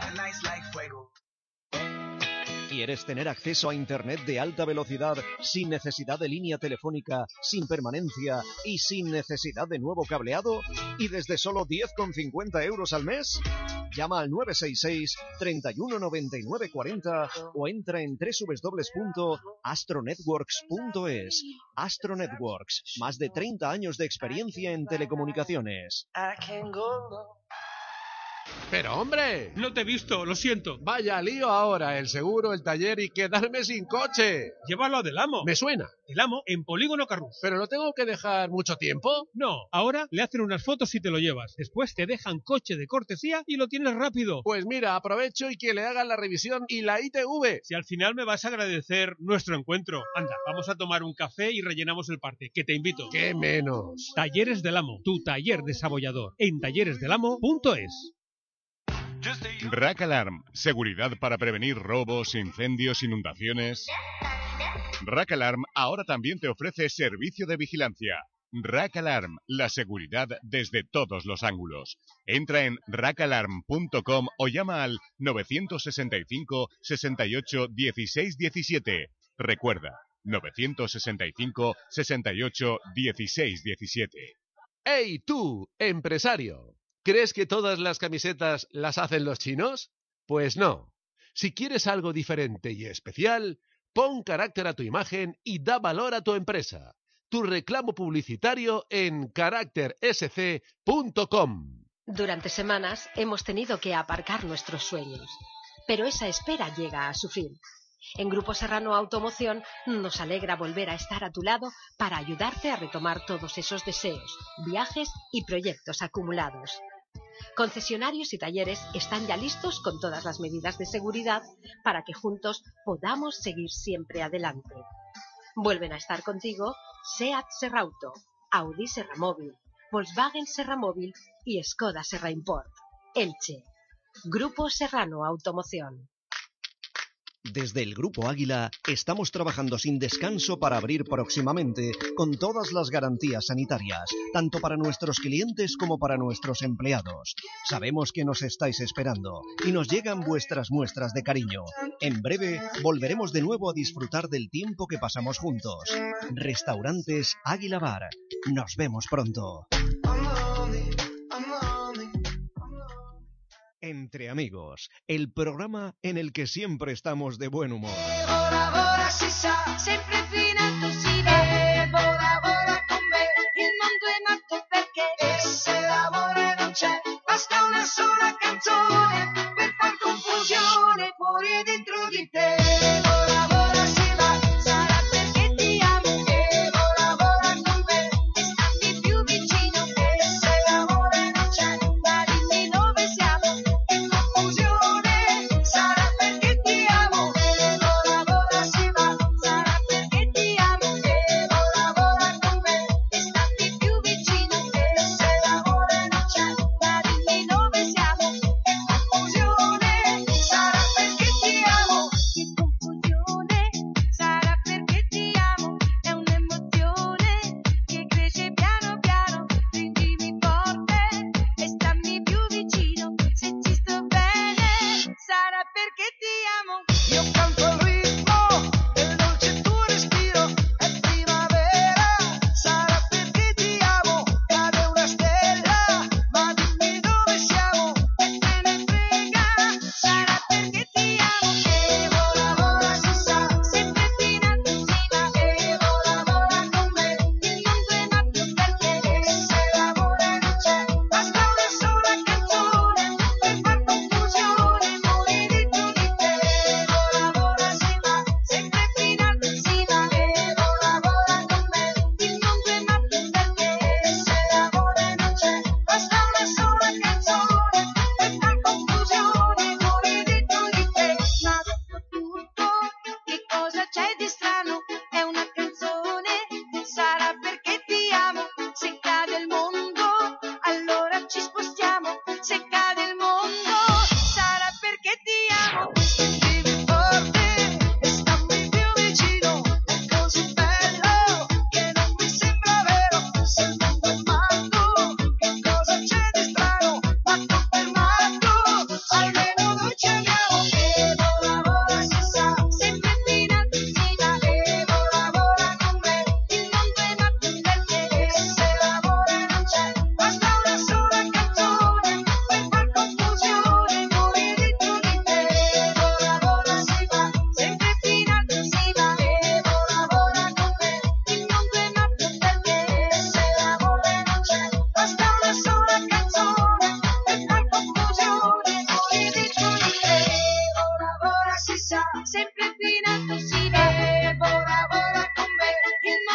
¿Quieres tener acceso a Internet de alta velocidad sin necesidad de línea telefónica, sin permanencia y sin necesidad de nuevo cableado? ¿Y desde solo 10,50 euros al mes? Llama al 966 31 99 40 o entra en www.astronetworks.es. Astro Networks, más de 30 años de experiencia en telecomunicaciones. ¡Pero hombre! No te he visto, lo siento. Vaya lío ahora, el seguro, el taller y quedarme sin coche. Llévalo a Del Amo. Me suena. Del Amo, en Polígono Carrús. ¿Pero lo tengo que dejar mucho tiempo? No, ahora le hacen unas fotos y te lo llevas. Después te dejan coche de cortesía y lo tienes rápido. Pues mira, aprovecho y que le hagan la revisión y la ITV. Si al final me vas a agradecer nuestro encuentro. Anda, vamos a tomar un café y rellenamos el parte, que te invito. ¡Qué menos! Talleres Del Amo, tu taller desabollador. En talleresdelamo.es. Rack Alarm, seguridad para prevenir robos, incendios, inundaciones. Rack Alarm ahora también te ofrece servicio de vigilancia. Rack Alarm, la seguridad desde todos los ángulos. Entra en rackalarm.com o llama al 965 68 16 17. Recuerda, 965 68 16 17. ¡Ey tú, empresario! ¿Crees que todas las camisetas las hacen los chinos? Pues no. Si quieres algo diferente y especial, pon carácter a tu imagen y da valor a tu empresa. Tu reclamo publicitario en caractersc.com. Durante semanas hemos tenido que aparcar nuestros sueños, pero esa espera llega a su fin. En Grupo Serrano Automoción nos alegra volver a estar a tu lado para ayudarte a retomar todos esos deseos, viajes y proyectos acumulados. Concesionarios y talleres están ya listos con todas las medidas de seguridad para que juntos podamos seguir siempre adelante. Vuelven a estar contigo SEAT Serrauto, Audi Serramóvil, Volkswagen Serramóvil y Skoda Serra Import. Elche. Grupo Serrano Automoción. Desde el Grupo Águila estamos trabajando sin descanso para abrir próximamente con todas las garantías sanitarias, tanto para nuestros clientes como para nuestros empleados. Sabemos que nos estáis esperando y nos llegan vuestras muestras de cariño. En breve volveremos de nuevo a disfrutar del tiempo que pasamos juntos. Restaurantes Águila Bar. Nos vemos pronto. Entre Amigos, el programa en el que siempre estamos de buen humor. Ora, ora si sa, sempre fino a tu si vede. Ora con me, il mondo è matto perché se l'amore non c'è, basta una sola canzone per far confusione fuori e dentro di te. Ora si va, sarà perché ti amo. Ora con me, e stammi più vicino. E se l'amore non c'è, ma dimmi dove siamo. Sarà perché ti amo, ora si va, sarà perché ti amo,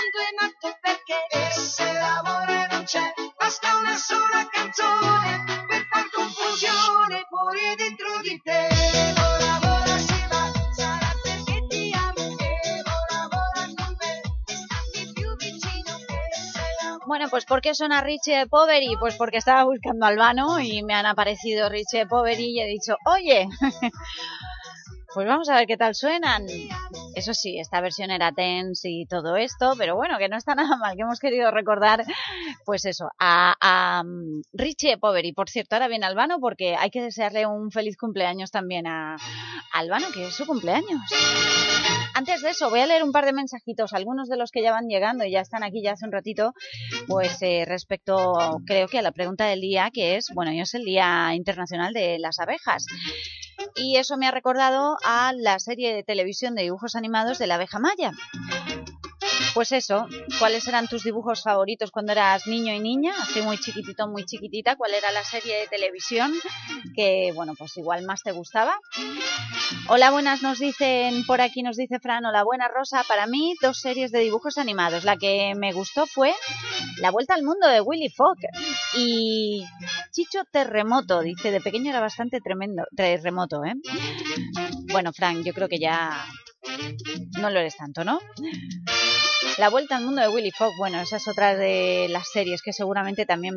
mondo è nato perché e se l'amore non c'è basta una sola canzone per far confusione fuori e dentro di te. Vola, vola, si va, sarà perché ti amo. E vola, vola con me, stammi più vicino. E se l'amore Bueno, pues ¿por qué suena Richie Poveri? Pues porque estaba buscando a Albano y me han aparecido Richie Poveri y he dicho, oye, pues vamos a ver qué tal suenan. Eso sí, esta versión era tense y todo esto, pero bueno, que no está nada mal, que hemos querido recordar, pues eso, a Richie Poveri. Por cierto, ahora viene Albano porque hay que desearle un feliz cumpleaños también a Albano, que es su cumpleaños. Antes de eso, voy a leer un par de mensajitos, algunos de los que ya van llegando y ya están aquí ya hace un ratito, pues respecto, creo que a la pregunta del día, que es, bueno, hoy es el Día Internacional de las Abejas. Y eso me ha recordado a la serie de televisión de dibujos animados de la abeja Maya. Pues eso, ¿cuáles eran tus dibujos favoritos cuando eras niño y niña? Así muy chiquitito, muy chiquitita. ¿Cuál era la serie de televisión que, bueno, pues igual más te gustaba? Hola, buenas, nos dicen por aquí, nos dice Fran. Hola, buena Rosa. Para mí, 2 series de dibujos animados. La que me gustó fue La Vuelta al Mundo de Willy Fogg y Chicho Terremoto. Dice, de pequeño era bastante tremendo. Terremoto, ¿eh? Bueno, Fran, yo creo que ya no lo eres tanto, ¿no? La Vuelta al Mundo de Willy Fogg, bueno, esa es otra de las series que seguramente también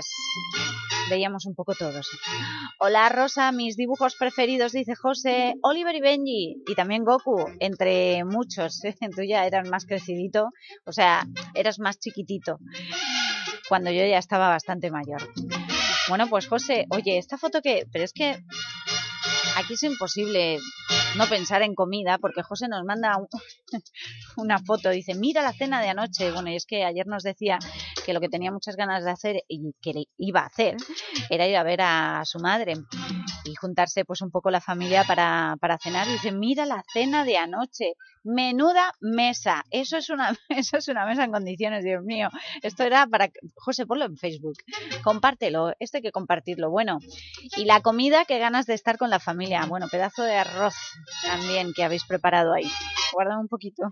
veíamos un poco todos. Hola Rosa, mis dibujos preferidos, dice José, Oliver y Benji y también Goku, entre muchos. Tú ya eras más crecidito, o sea, eras más chiquitito, cuando yo ya estaba bastante mayor. Bueno, pues José, oye, esta foto que... Pero es que aquí es imposible no pensar en comida, porque José nos manda una foto, dice, mira la cena de anoche. Bueno, y es que ayer nos decía que lo que tenía muchas ganas de hacer y que le iba a hacer era ir a ver a su madre y juntarse pues un poco la familia para cenar. Y dice, mira la cena de anoche, menuda mesa. Eso es una mesa en condiciones, Dios mío. Esto era para... José, ponlo en Facebook, compártelo, esto hay que compartirlo. Bueno, y la comida, qué ganas de estar con la familia. Bueno, pedazo de arroz también que habéis preparado ahí. Guárdame un poquito.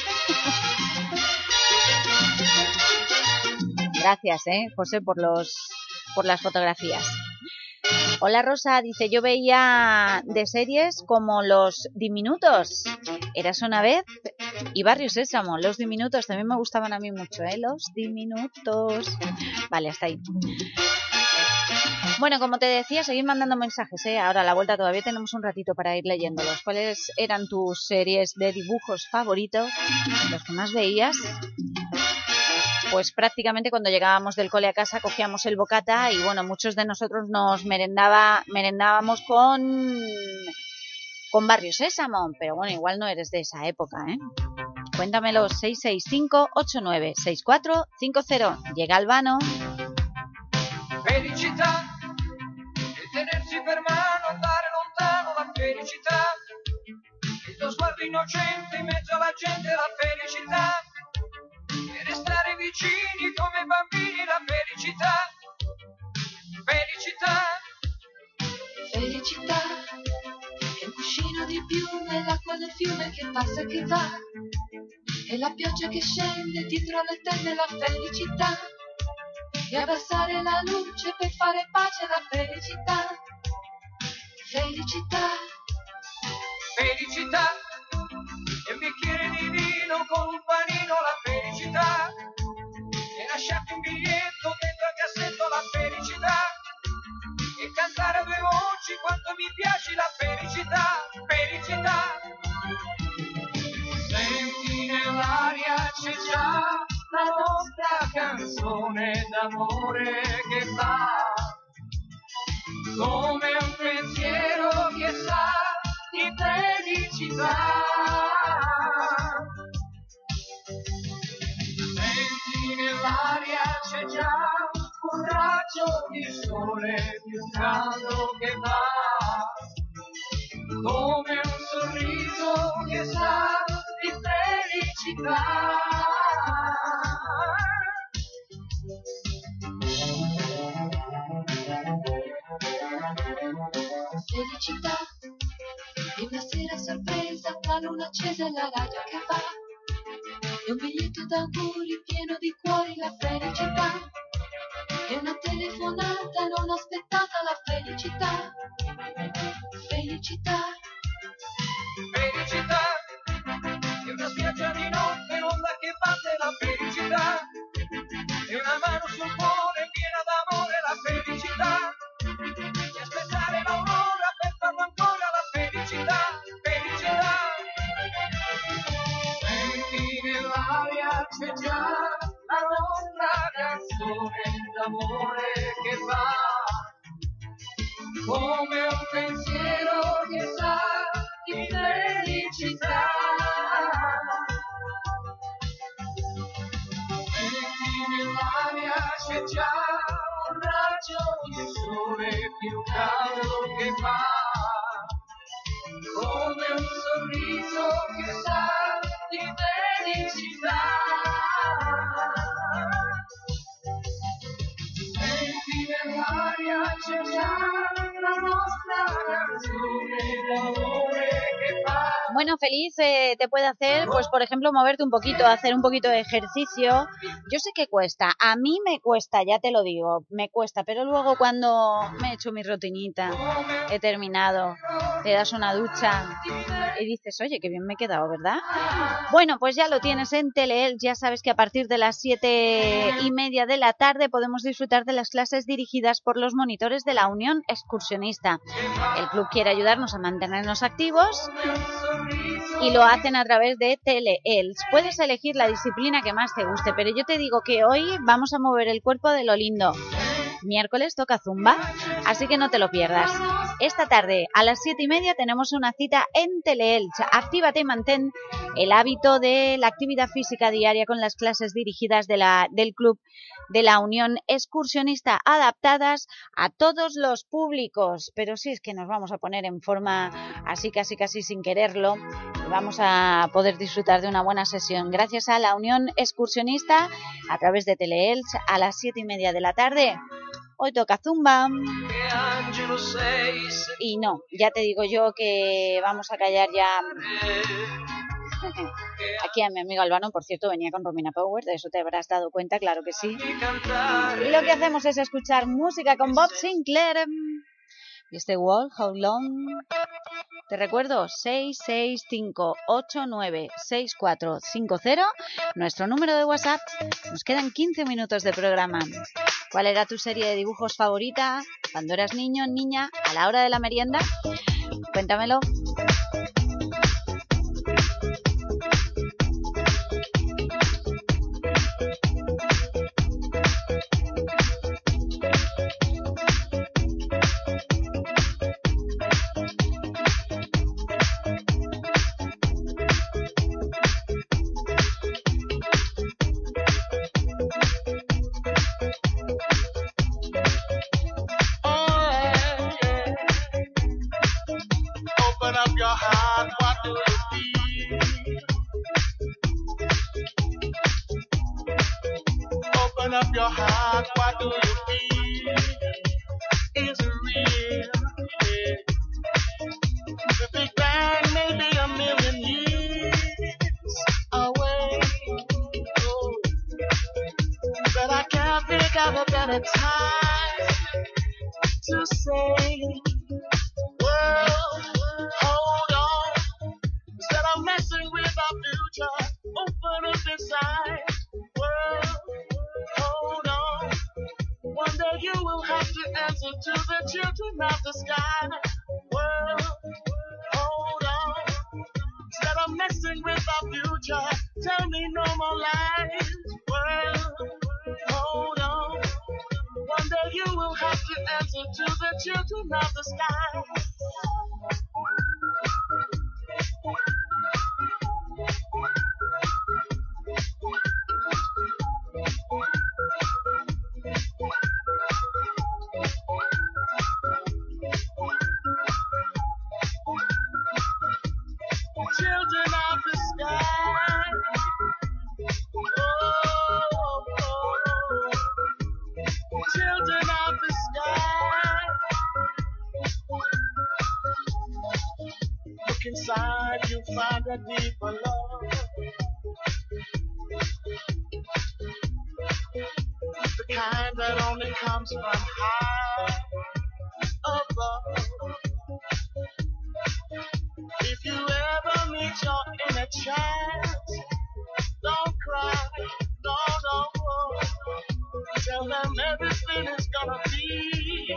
Gracias, José, por las fotografías. Hola Rosa, dice, yo veía de series como Los Diminutos, Eras una vez y Barrio Sésamo. Los Diminutos también me gustaban a mí mucho, Los Diminutos. Vale, hasta ahí. Bueno, como te decía, seguid mandando mensajes, Ahora a la vuelta todavía tenemos un ratito para ir leyéndolos. ¿Cuáles eran tus series de dibujos favoritos? Los que más veías. Pues prácticamente cuando llegábamos del cole a casa cogíamos el bocata y bueno, muchos de nosotros nos merendábamos con Barrio Sésamo, pero bueno, igual no eres de esa época, Cuéntamelo, 665-896450. Llega Albano. Felicità, il tenersi per mano, andare lontano, la felicità, il tuo sguardo innocente in mezzo alla gente, la felicità, e restare vicini come bambini, la felicità, felicità, felicità, è un cuscino di piume, l'acqua del fiume che passa e che va, e la pioggia che scende dietro le tende, la felicità, e abbassare la luce per fare pace, la felicità, felicità, felicità, e un bicchiere di vino con un panino, la felicità, e lasciarti un biglietto dentro al cassetto, la felicità, e cantare a 2 voci quanto mi piaci, la felicità, felicità. Senti nell'aria c'è già la nostra canzone d'amore che va come un pensiero che sa di felicità. Senti nell'aria c'è già un raggio di sole più caldo che va come un sorriso che sa di felicità. Felicità, e una sera sorpresa, la luna accesa e la radio che va, e un biglietto d'auguri pieno di cuori, la felicità. E una telefonata non aspettata, la felicità. Felicità. Felicità, è una spiaggia di notte, l'onda che batte, la felicità, è una mano sul cuore piena d'amore, la felicità, di aspettare l'aurora per farlo ancora, la felicità, felicità. Senti nell'aria c'è già la nostra canzone d'amore che va, come un pensiero che sa di felicità. Senti nell'aria c'è già un raggio di sole più caldo che fa, come un sorriso che sa di felicità. Senti nell'aria c'è già la nostra canzone d'amore che fa. Bueno, feliz te puede hacer, pues por ejemplo, moverte un poquito, hacer un poquito de ejercicio. Yo sé que cuesta, a mí me cuesta, ya te lo digo, me cuesta, pero luego cuando me he hecho mi rutinita, he terminado, te das una ducha y dices, oye, qué bien me he quedado, ¿verdad? Bueno, pues ya lo tienes en Teleelch, ya sabes que a partir de las 7:30 de la tarde podemos disfrutar de las clases dirigidas por los monitores de la Unión Excursionista. El club quiere ayudarnos a mantenernos activos y lo hacen a través de Teleelch. Puedes elegir la disciplina que más te guste, pero yo te digo que hoy vamos a mover el cuerpo de lo lindo. Miércoles toca zumba, así que no te lo pierdas. Esta tarde a las 7:30 tenemos una cita en Teleelch. Actívate y mantén el hábito de la actividad física diaria con las clases dirigidas del club de la Unión Excursionista, adaptadas a todos los públicos. Pero sí, es que nos vamos a poner en forma así casi sin quererlo. Vamos a poder disfrutar de una buena sesión gracias a la Unión Excursionista a través de Teleelch a las 7:30 de la tarde. Hoy toca zumba. Y no, ya te digo yo que vamos a callar ya. Aquí a mi amigo Albano, por cierto, venía con Romina Power, de eso te habrás dado cuenta, claro que sí. Y lo que hacemos es escuchar música con Bob Sinclair. Y este Wall, How Long. Te recuerdo, 665896450, nuestro número de WhatsApp. Nos quedan 15 minutos de programa. ¿Cuál era tu serie de dibujos favorita cuando eras niño, niña, a la hora de la merienda? Cuéntamelo. comes from high above. If you ever meet your inner child, don't cry, no. Tell them everything is gonna be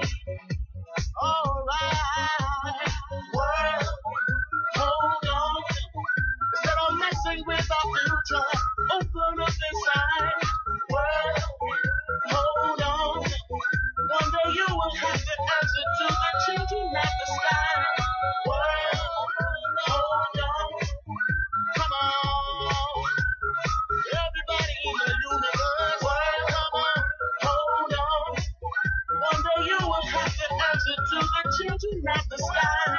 alright. World, hold on. Instead of messing with our future, open up inside. World, hold on. One day you will have the answer to the changing of the sky. World, hold on. Come on. Everybody in the universe. World, come on. Hold on. One day you will have the answer to the changing of the sky.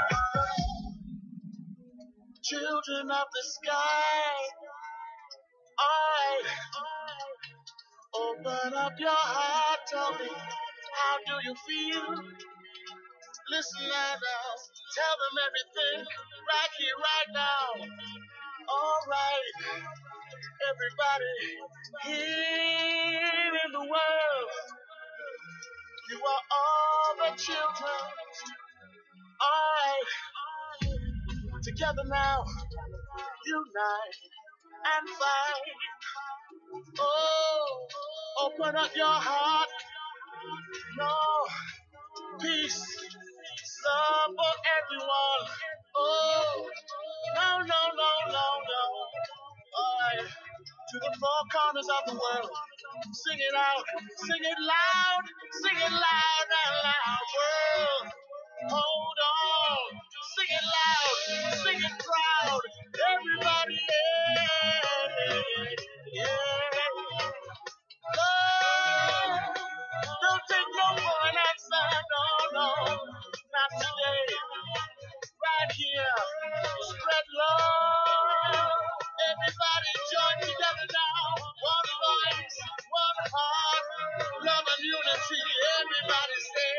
Children of the sky, open up your heart, tell me, how do you feel? Listen and tell them everything, right here, right now. Alright, everybody here in the world, you are all the children. Alright, together now, unite and fight. Oh, open up your heart. No, peace, love for everyone. Oh, no. Alright, to the four corners of the world. Sing it out, sing it loud and loud. World, hold on. Sing it loud, sing it proud. Everybody, yeah. Love, don't take no for an answer, no, not today. Right here, spread love. Everybody join together now. One voice, one heart, love and unity. Everybody say.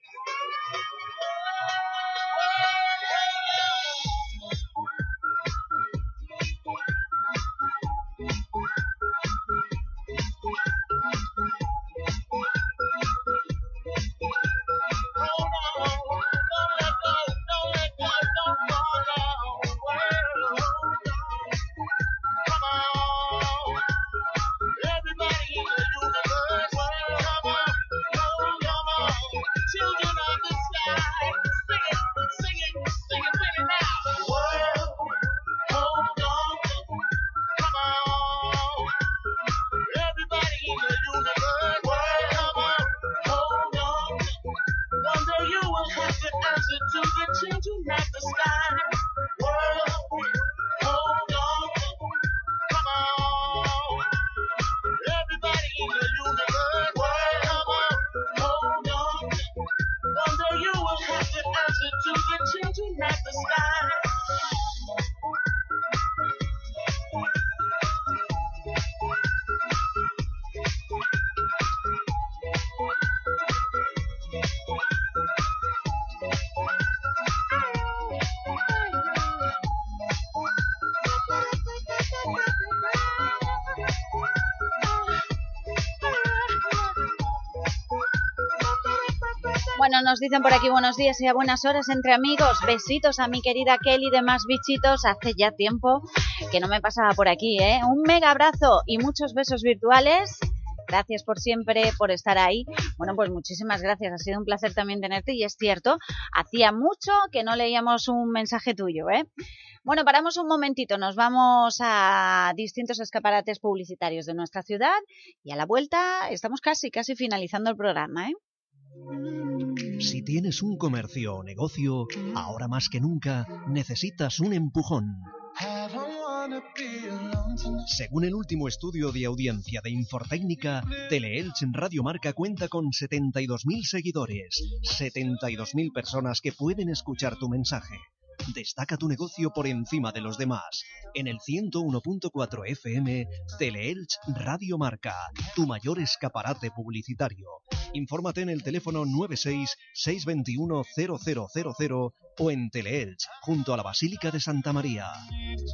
Bueno, nos dicen por aquí buenos días y a buenas horas entre amigos. Besitos a mi querida Kelly de Más Bichitos. Hace ya tiempo que no me pasaba por aquí, ¿eh? Un mega abrazo y muchos besos virtuales. Gracias por siempre, por estar ahí. Bueno, pues muchísimas gracias. Ha sido un placer también tenerte y es cierto, hacía mucho que no leíamos un mensaje tuyo, ¿eh? Bueno, paramos un momentito. Nos vamos a distintos escaparates publicitarios de nuestra ciudad y a la vuelta estamos casi finalizando el programa, ¿eh? Si tienes un comercio o negocio, ahora más que nunca necesitas un empujón. Según el último estudio de audiencia de Infortécnica, Teleelch Radio Marca cuenta con 72.000 seguidores, 72.000 personas que pueden escuchar tu mensaje. Destaca tu negocio por encima de los demás. En el 101.4 FM, Teleelch Radio Marca, tu mayor escaparate publicitario. Infórmate en el teléfono 96-621-0000 o en Teleelch, junto a la Basílica de Santa María.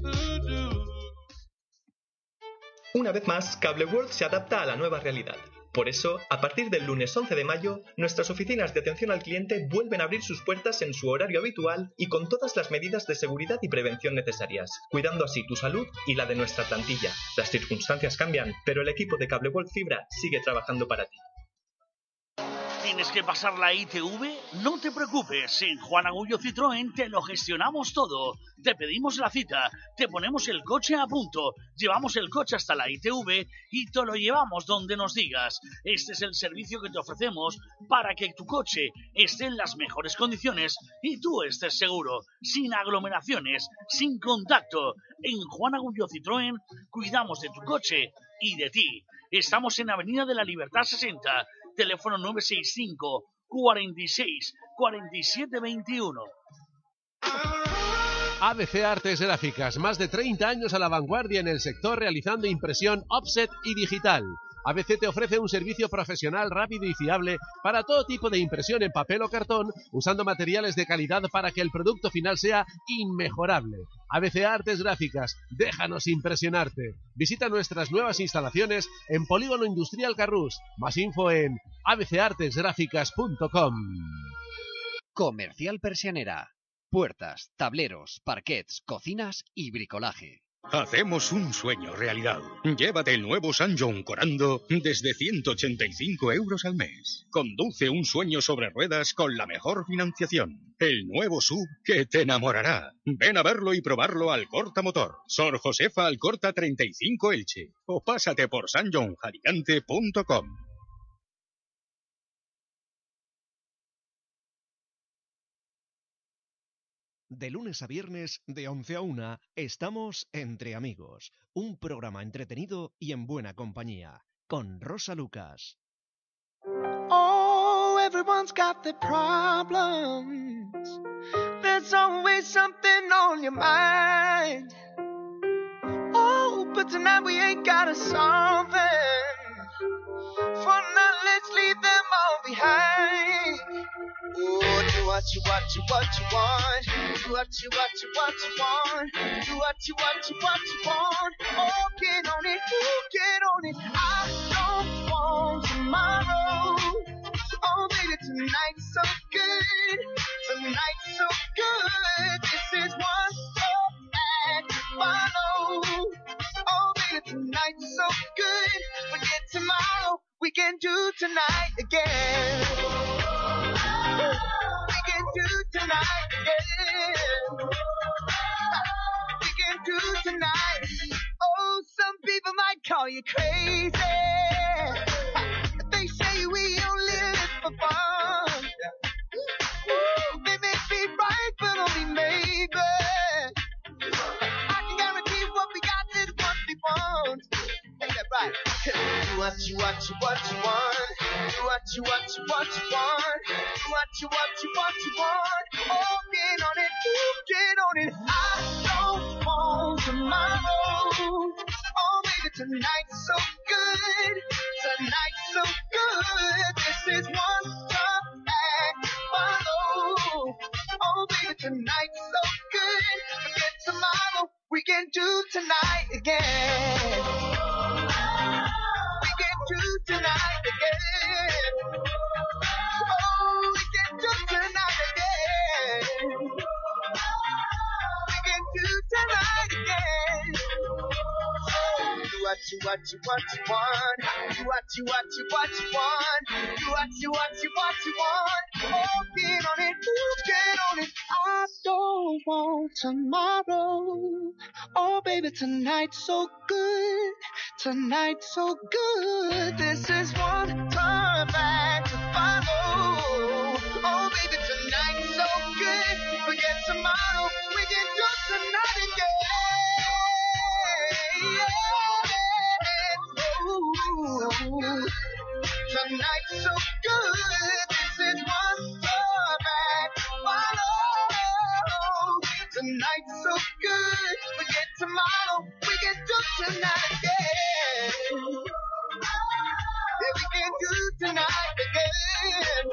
Una vez más, Cable World se adapta a la nueva realidad. Por eso, a partir del lunes 11 de mayo, nuestras oficinas de atención al cliente vuelven a abrir sus puertas en su horario habitual y con todas las medidas de seguridad y prevención necesarias, cuidando así tu salud y la de nuestra plantilla. Las circunstancias cambian, pero el equipo de Cable World Fibra sigue trabajando para ti. ¿Tienes que pasar la ITV? No te preocupes, en Juan Agullo Citroën te lo gestionamos todo. Te pedimos la cita, te ponemos el coche a punto, llevamos el coche hasta la ITV y te lo llevamos donde nos digas. Este es el servicio que te ofrecemos para que tu coche esté en las mejores condiciones y tú estés seguro, sin aglomeraciones, sin contacto. En Juan Agullo Citroën cuidamos de tu coche y de ti. Estamos en Avenida de la Libertad 60, teléfono 965 46 47 21. ABC Artes Gráficas, más de 30 años a la vanguardia en el sector realizando impresión offset y digital. ABC te ofrece un servicio profesional rápido y fiable para todo tipo de impresión en papel o cartón, usando materiales de calidad para que el producto final sea inmejorable. ABC Artes Gráficas, déjanos impresionarte. Visita nuestras nuevas instalaciones en Polígono Industrial Carrús. Más info en abcartesgráficas.com. Comercial Persianera. Puertas, tableros, parquets, cocinas y bricolaje. Hacemos un sueño realidad. Llévate el nuevo San-John Corando desde 185 euros al mes. Conduce un sueño sobre ruedas con la mejor financiación. El nuevo SUV que te enamorará. Ven a verlo y probarlo al Alcorta Motor. Sor Josefa Alcorta 35 Elche. O pásate por sanjohnjaricante.com. De lunes a viernes, de 11 a 1, estamos Entre Amigos, un programa entretenido y en buena compañía, con Rosa Lucas. Oh, everyone's got their problems. There's always something on your mind. Oh, but tonight we ain't gotta solve them. For now, let's leave them all behind. Oh, do what you want. Do what you want. Do what you want. Oh, get on it. Oh, get on it. I don't want tomorrow. Oh, baby, tonight's so good. Tonight's so good. This is one step back to follow. Oh, baby, tonight's so good. Forget tomorrow. We can do tonight again. We can do tonight again. We can do tonight. Oh, some people might call you crazy. They say we only live for fun. Ooh, they may be right, but only maybe. I can guarantee what we got is what we want. Ain't that right? Do what you want. Do what you want. Do what you want. Oh, get on it. Ooh, get on it. I don't want tomorrow. Oh, baby, tonight's so good. Tonight's so good. This is one stop back follow. Oh, baby, tonight's so good. Forget tomorrow. We can do tonight again. We can do tonight again. Oh, we can do tonight again. We can do tonight again. Oh, do what you want. Do what you want. Do what you want. Oh, get on it. Ooh, get on it. I don't want tomorrow. Oh, baby, tonight's so good. Tonight's so good. This is one turn back to follow. Oh, baby, tonight's so good. Forget tomorrow. We can do tonight again. Ooh, tonight's so good. This is one turn back to follow. Tonight's so good. Forget tomorrow. We can do tonight again. Yeah, we can do tonight again.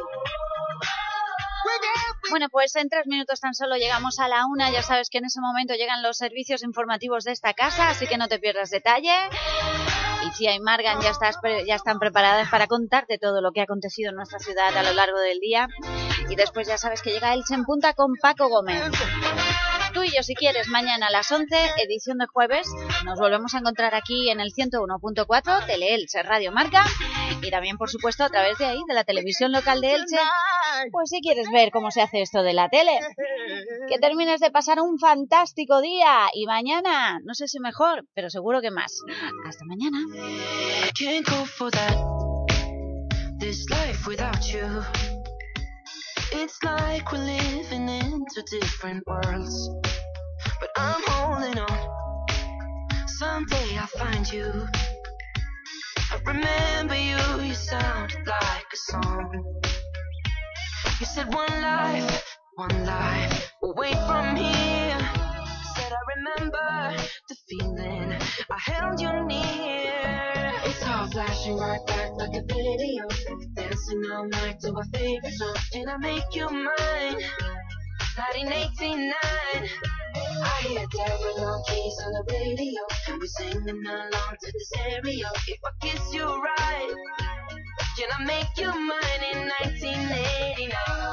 Bueno, pues en 3 minutos tan solo llegamos a la 1. Ya sabes que en ese momento llegan los servicios informativos de esta casa, así que no te pierdas detalle. Icía y Margan ya están preparadas para contarte todo lo que ha acontecido en nuestra ciudad a lo largo del día. Y después ya sabes que llega Elche en Punta con Paco Gómez. Tú y yo, si quieres, mañana a las 11, edición de jueves, nos volvemos a encontrar aquí en el 101.4, Tele-Elche Radio Marca, y también, por supuesto, a través de ahí, de la televisión local de Elche, pues si quieres ver cómo se hace esto de la tele. Que termines de pasar un fantástico día, y mañana, no sé si mejor, pero seguro que más. Hasta mañana. I can't go for that, this life without you. It's like we're living in two different worlds, but I'm holding on. Someday I'll find you. I remember you sounded like a song. You said one life away from here. Said I remember the feeling, I held you near. It's all flashing right back like a video, dancing all night to our favorite song. And I make you mine, 1989. I hear terror keys on the radio, we're singing along to the stereo. If I kiss you right, can I make you mine in 1989?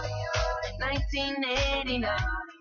1989,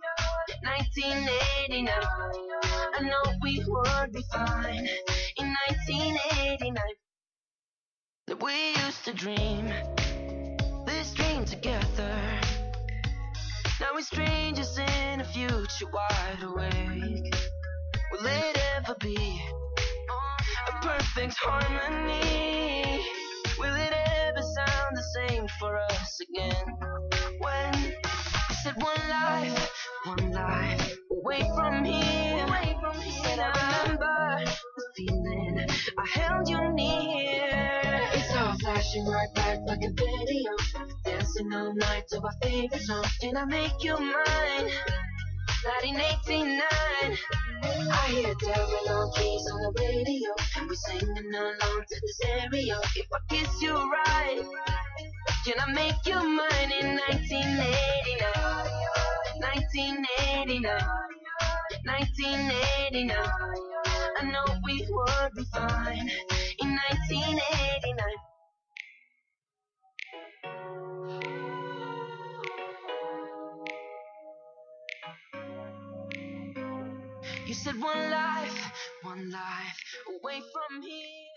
1989. I know we would be fine in 1989. That we used to dream this dream together. Now we're strangers in a future wide awake. Will it ever be a perfect harmony? Will it ever sound the same for us again? When you said one life away from here. Said I remember the feeling, I held you near. It's all flashing right back like a video, dancing all night to our favorite song. And I make you mine, 1989. I hear terror keys on the radio, we're singing along to the stereo. If I kiss you right, can I make you mine in 1989? 1989, 1989. I know we would be fine in 1989. You said one life away from here.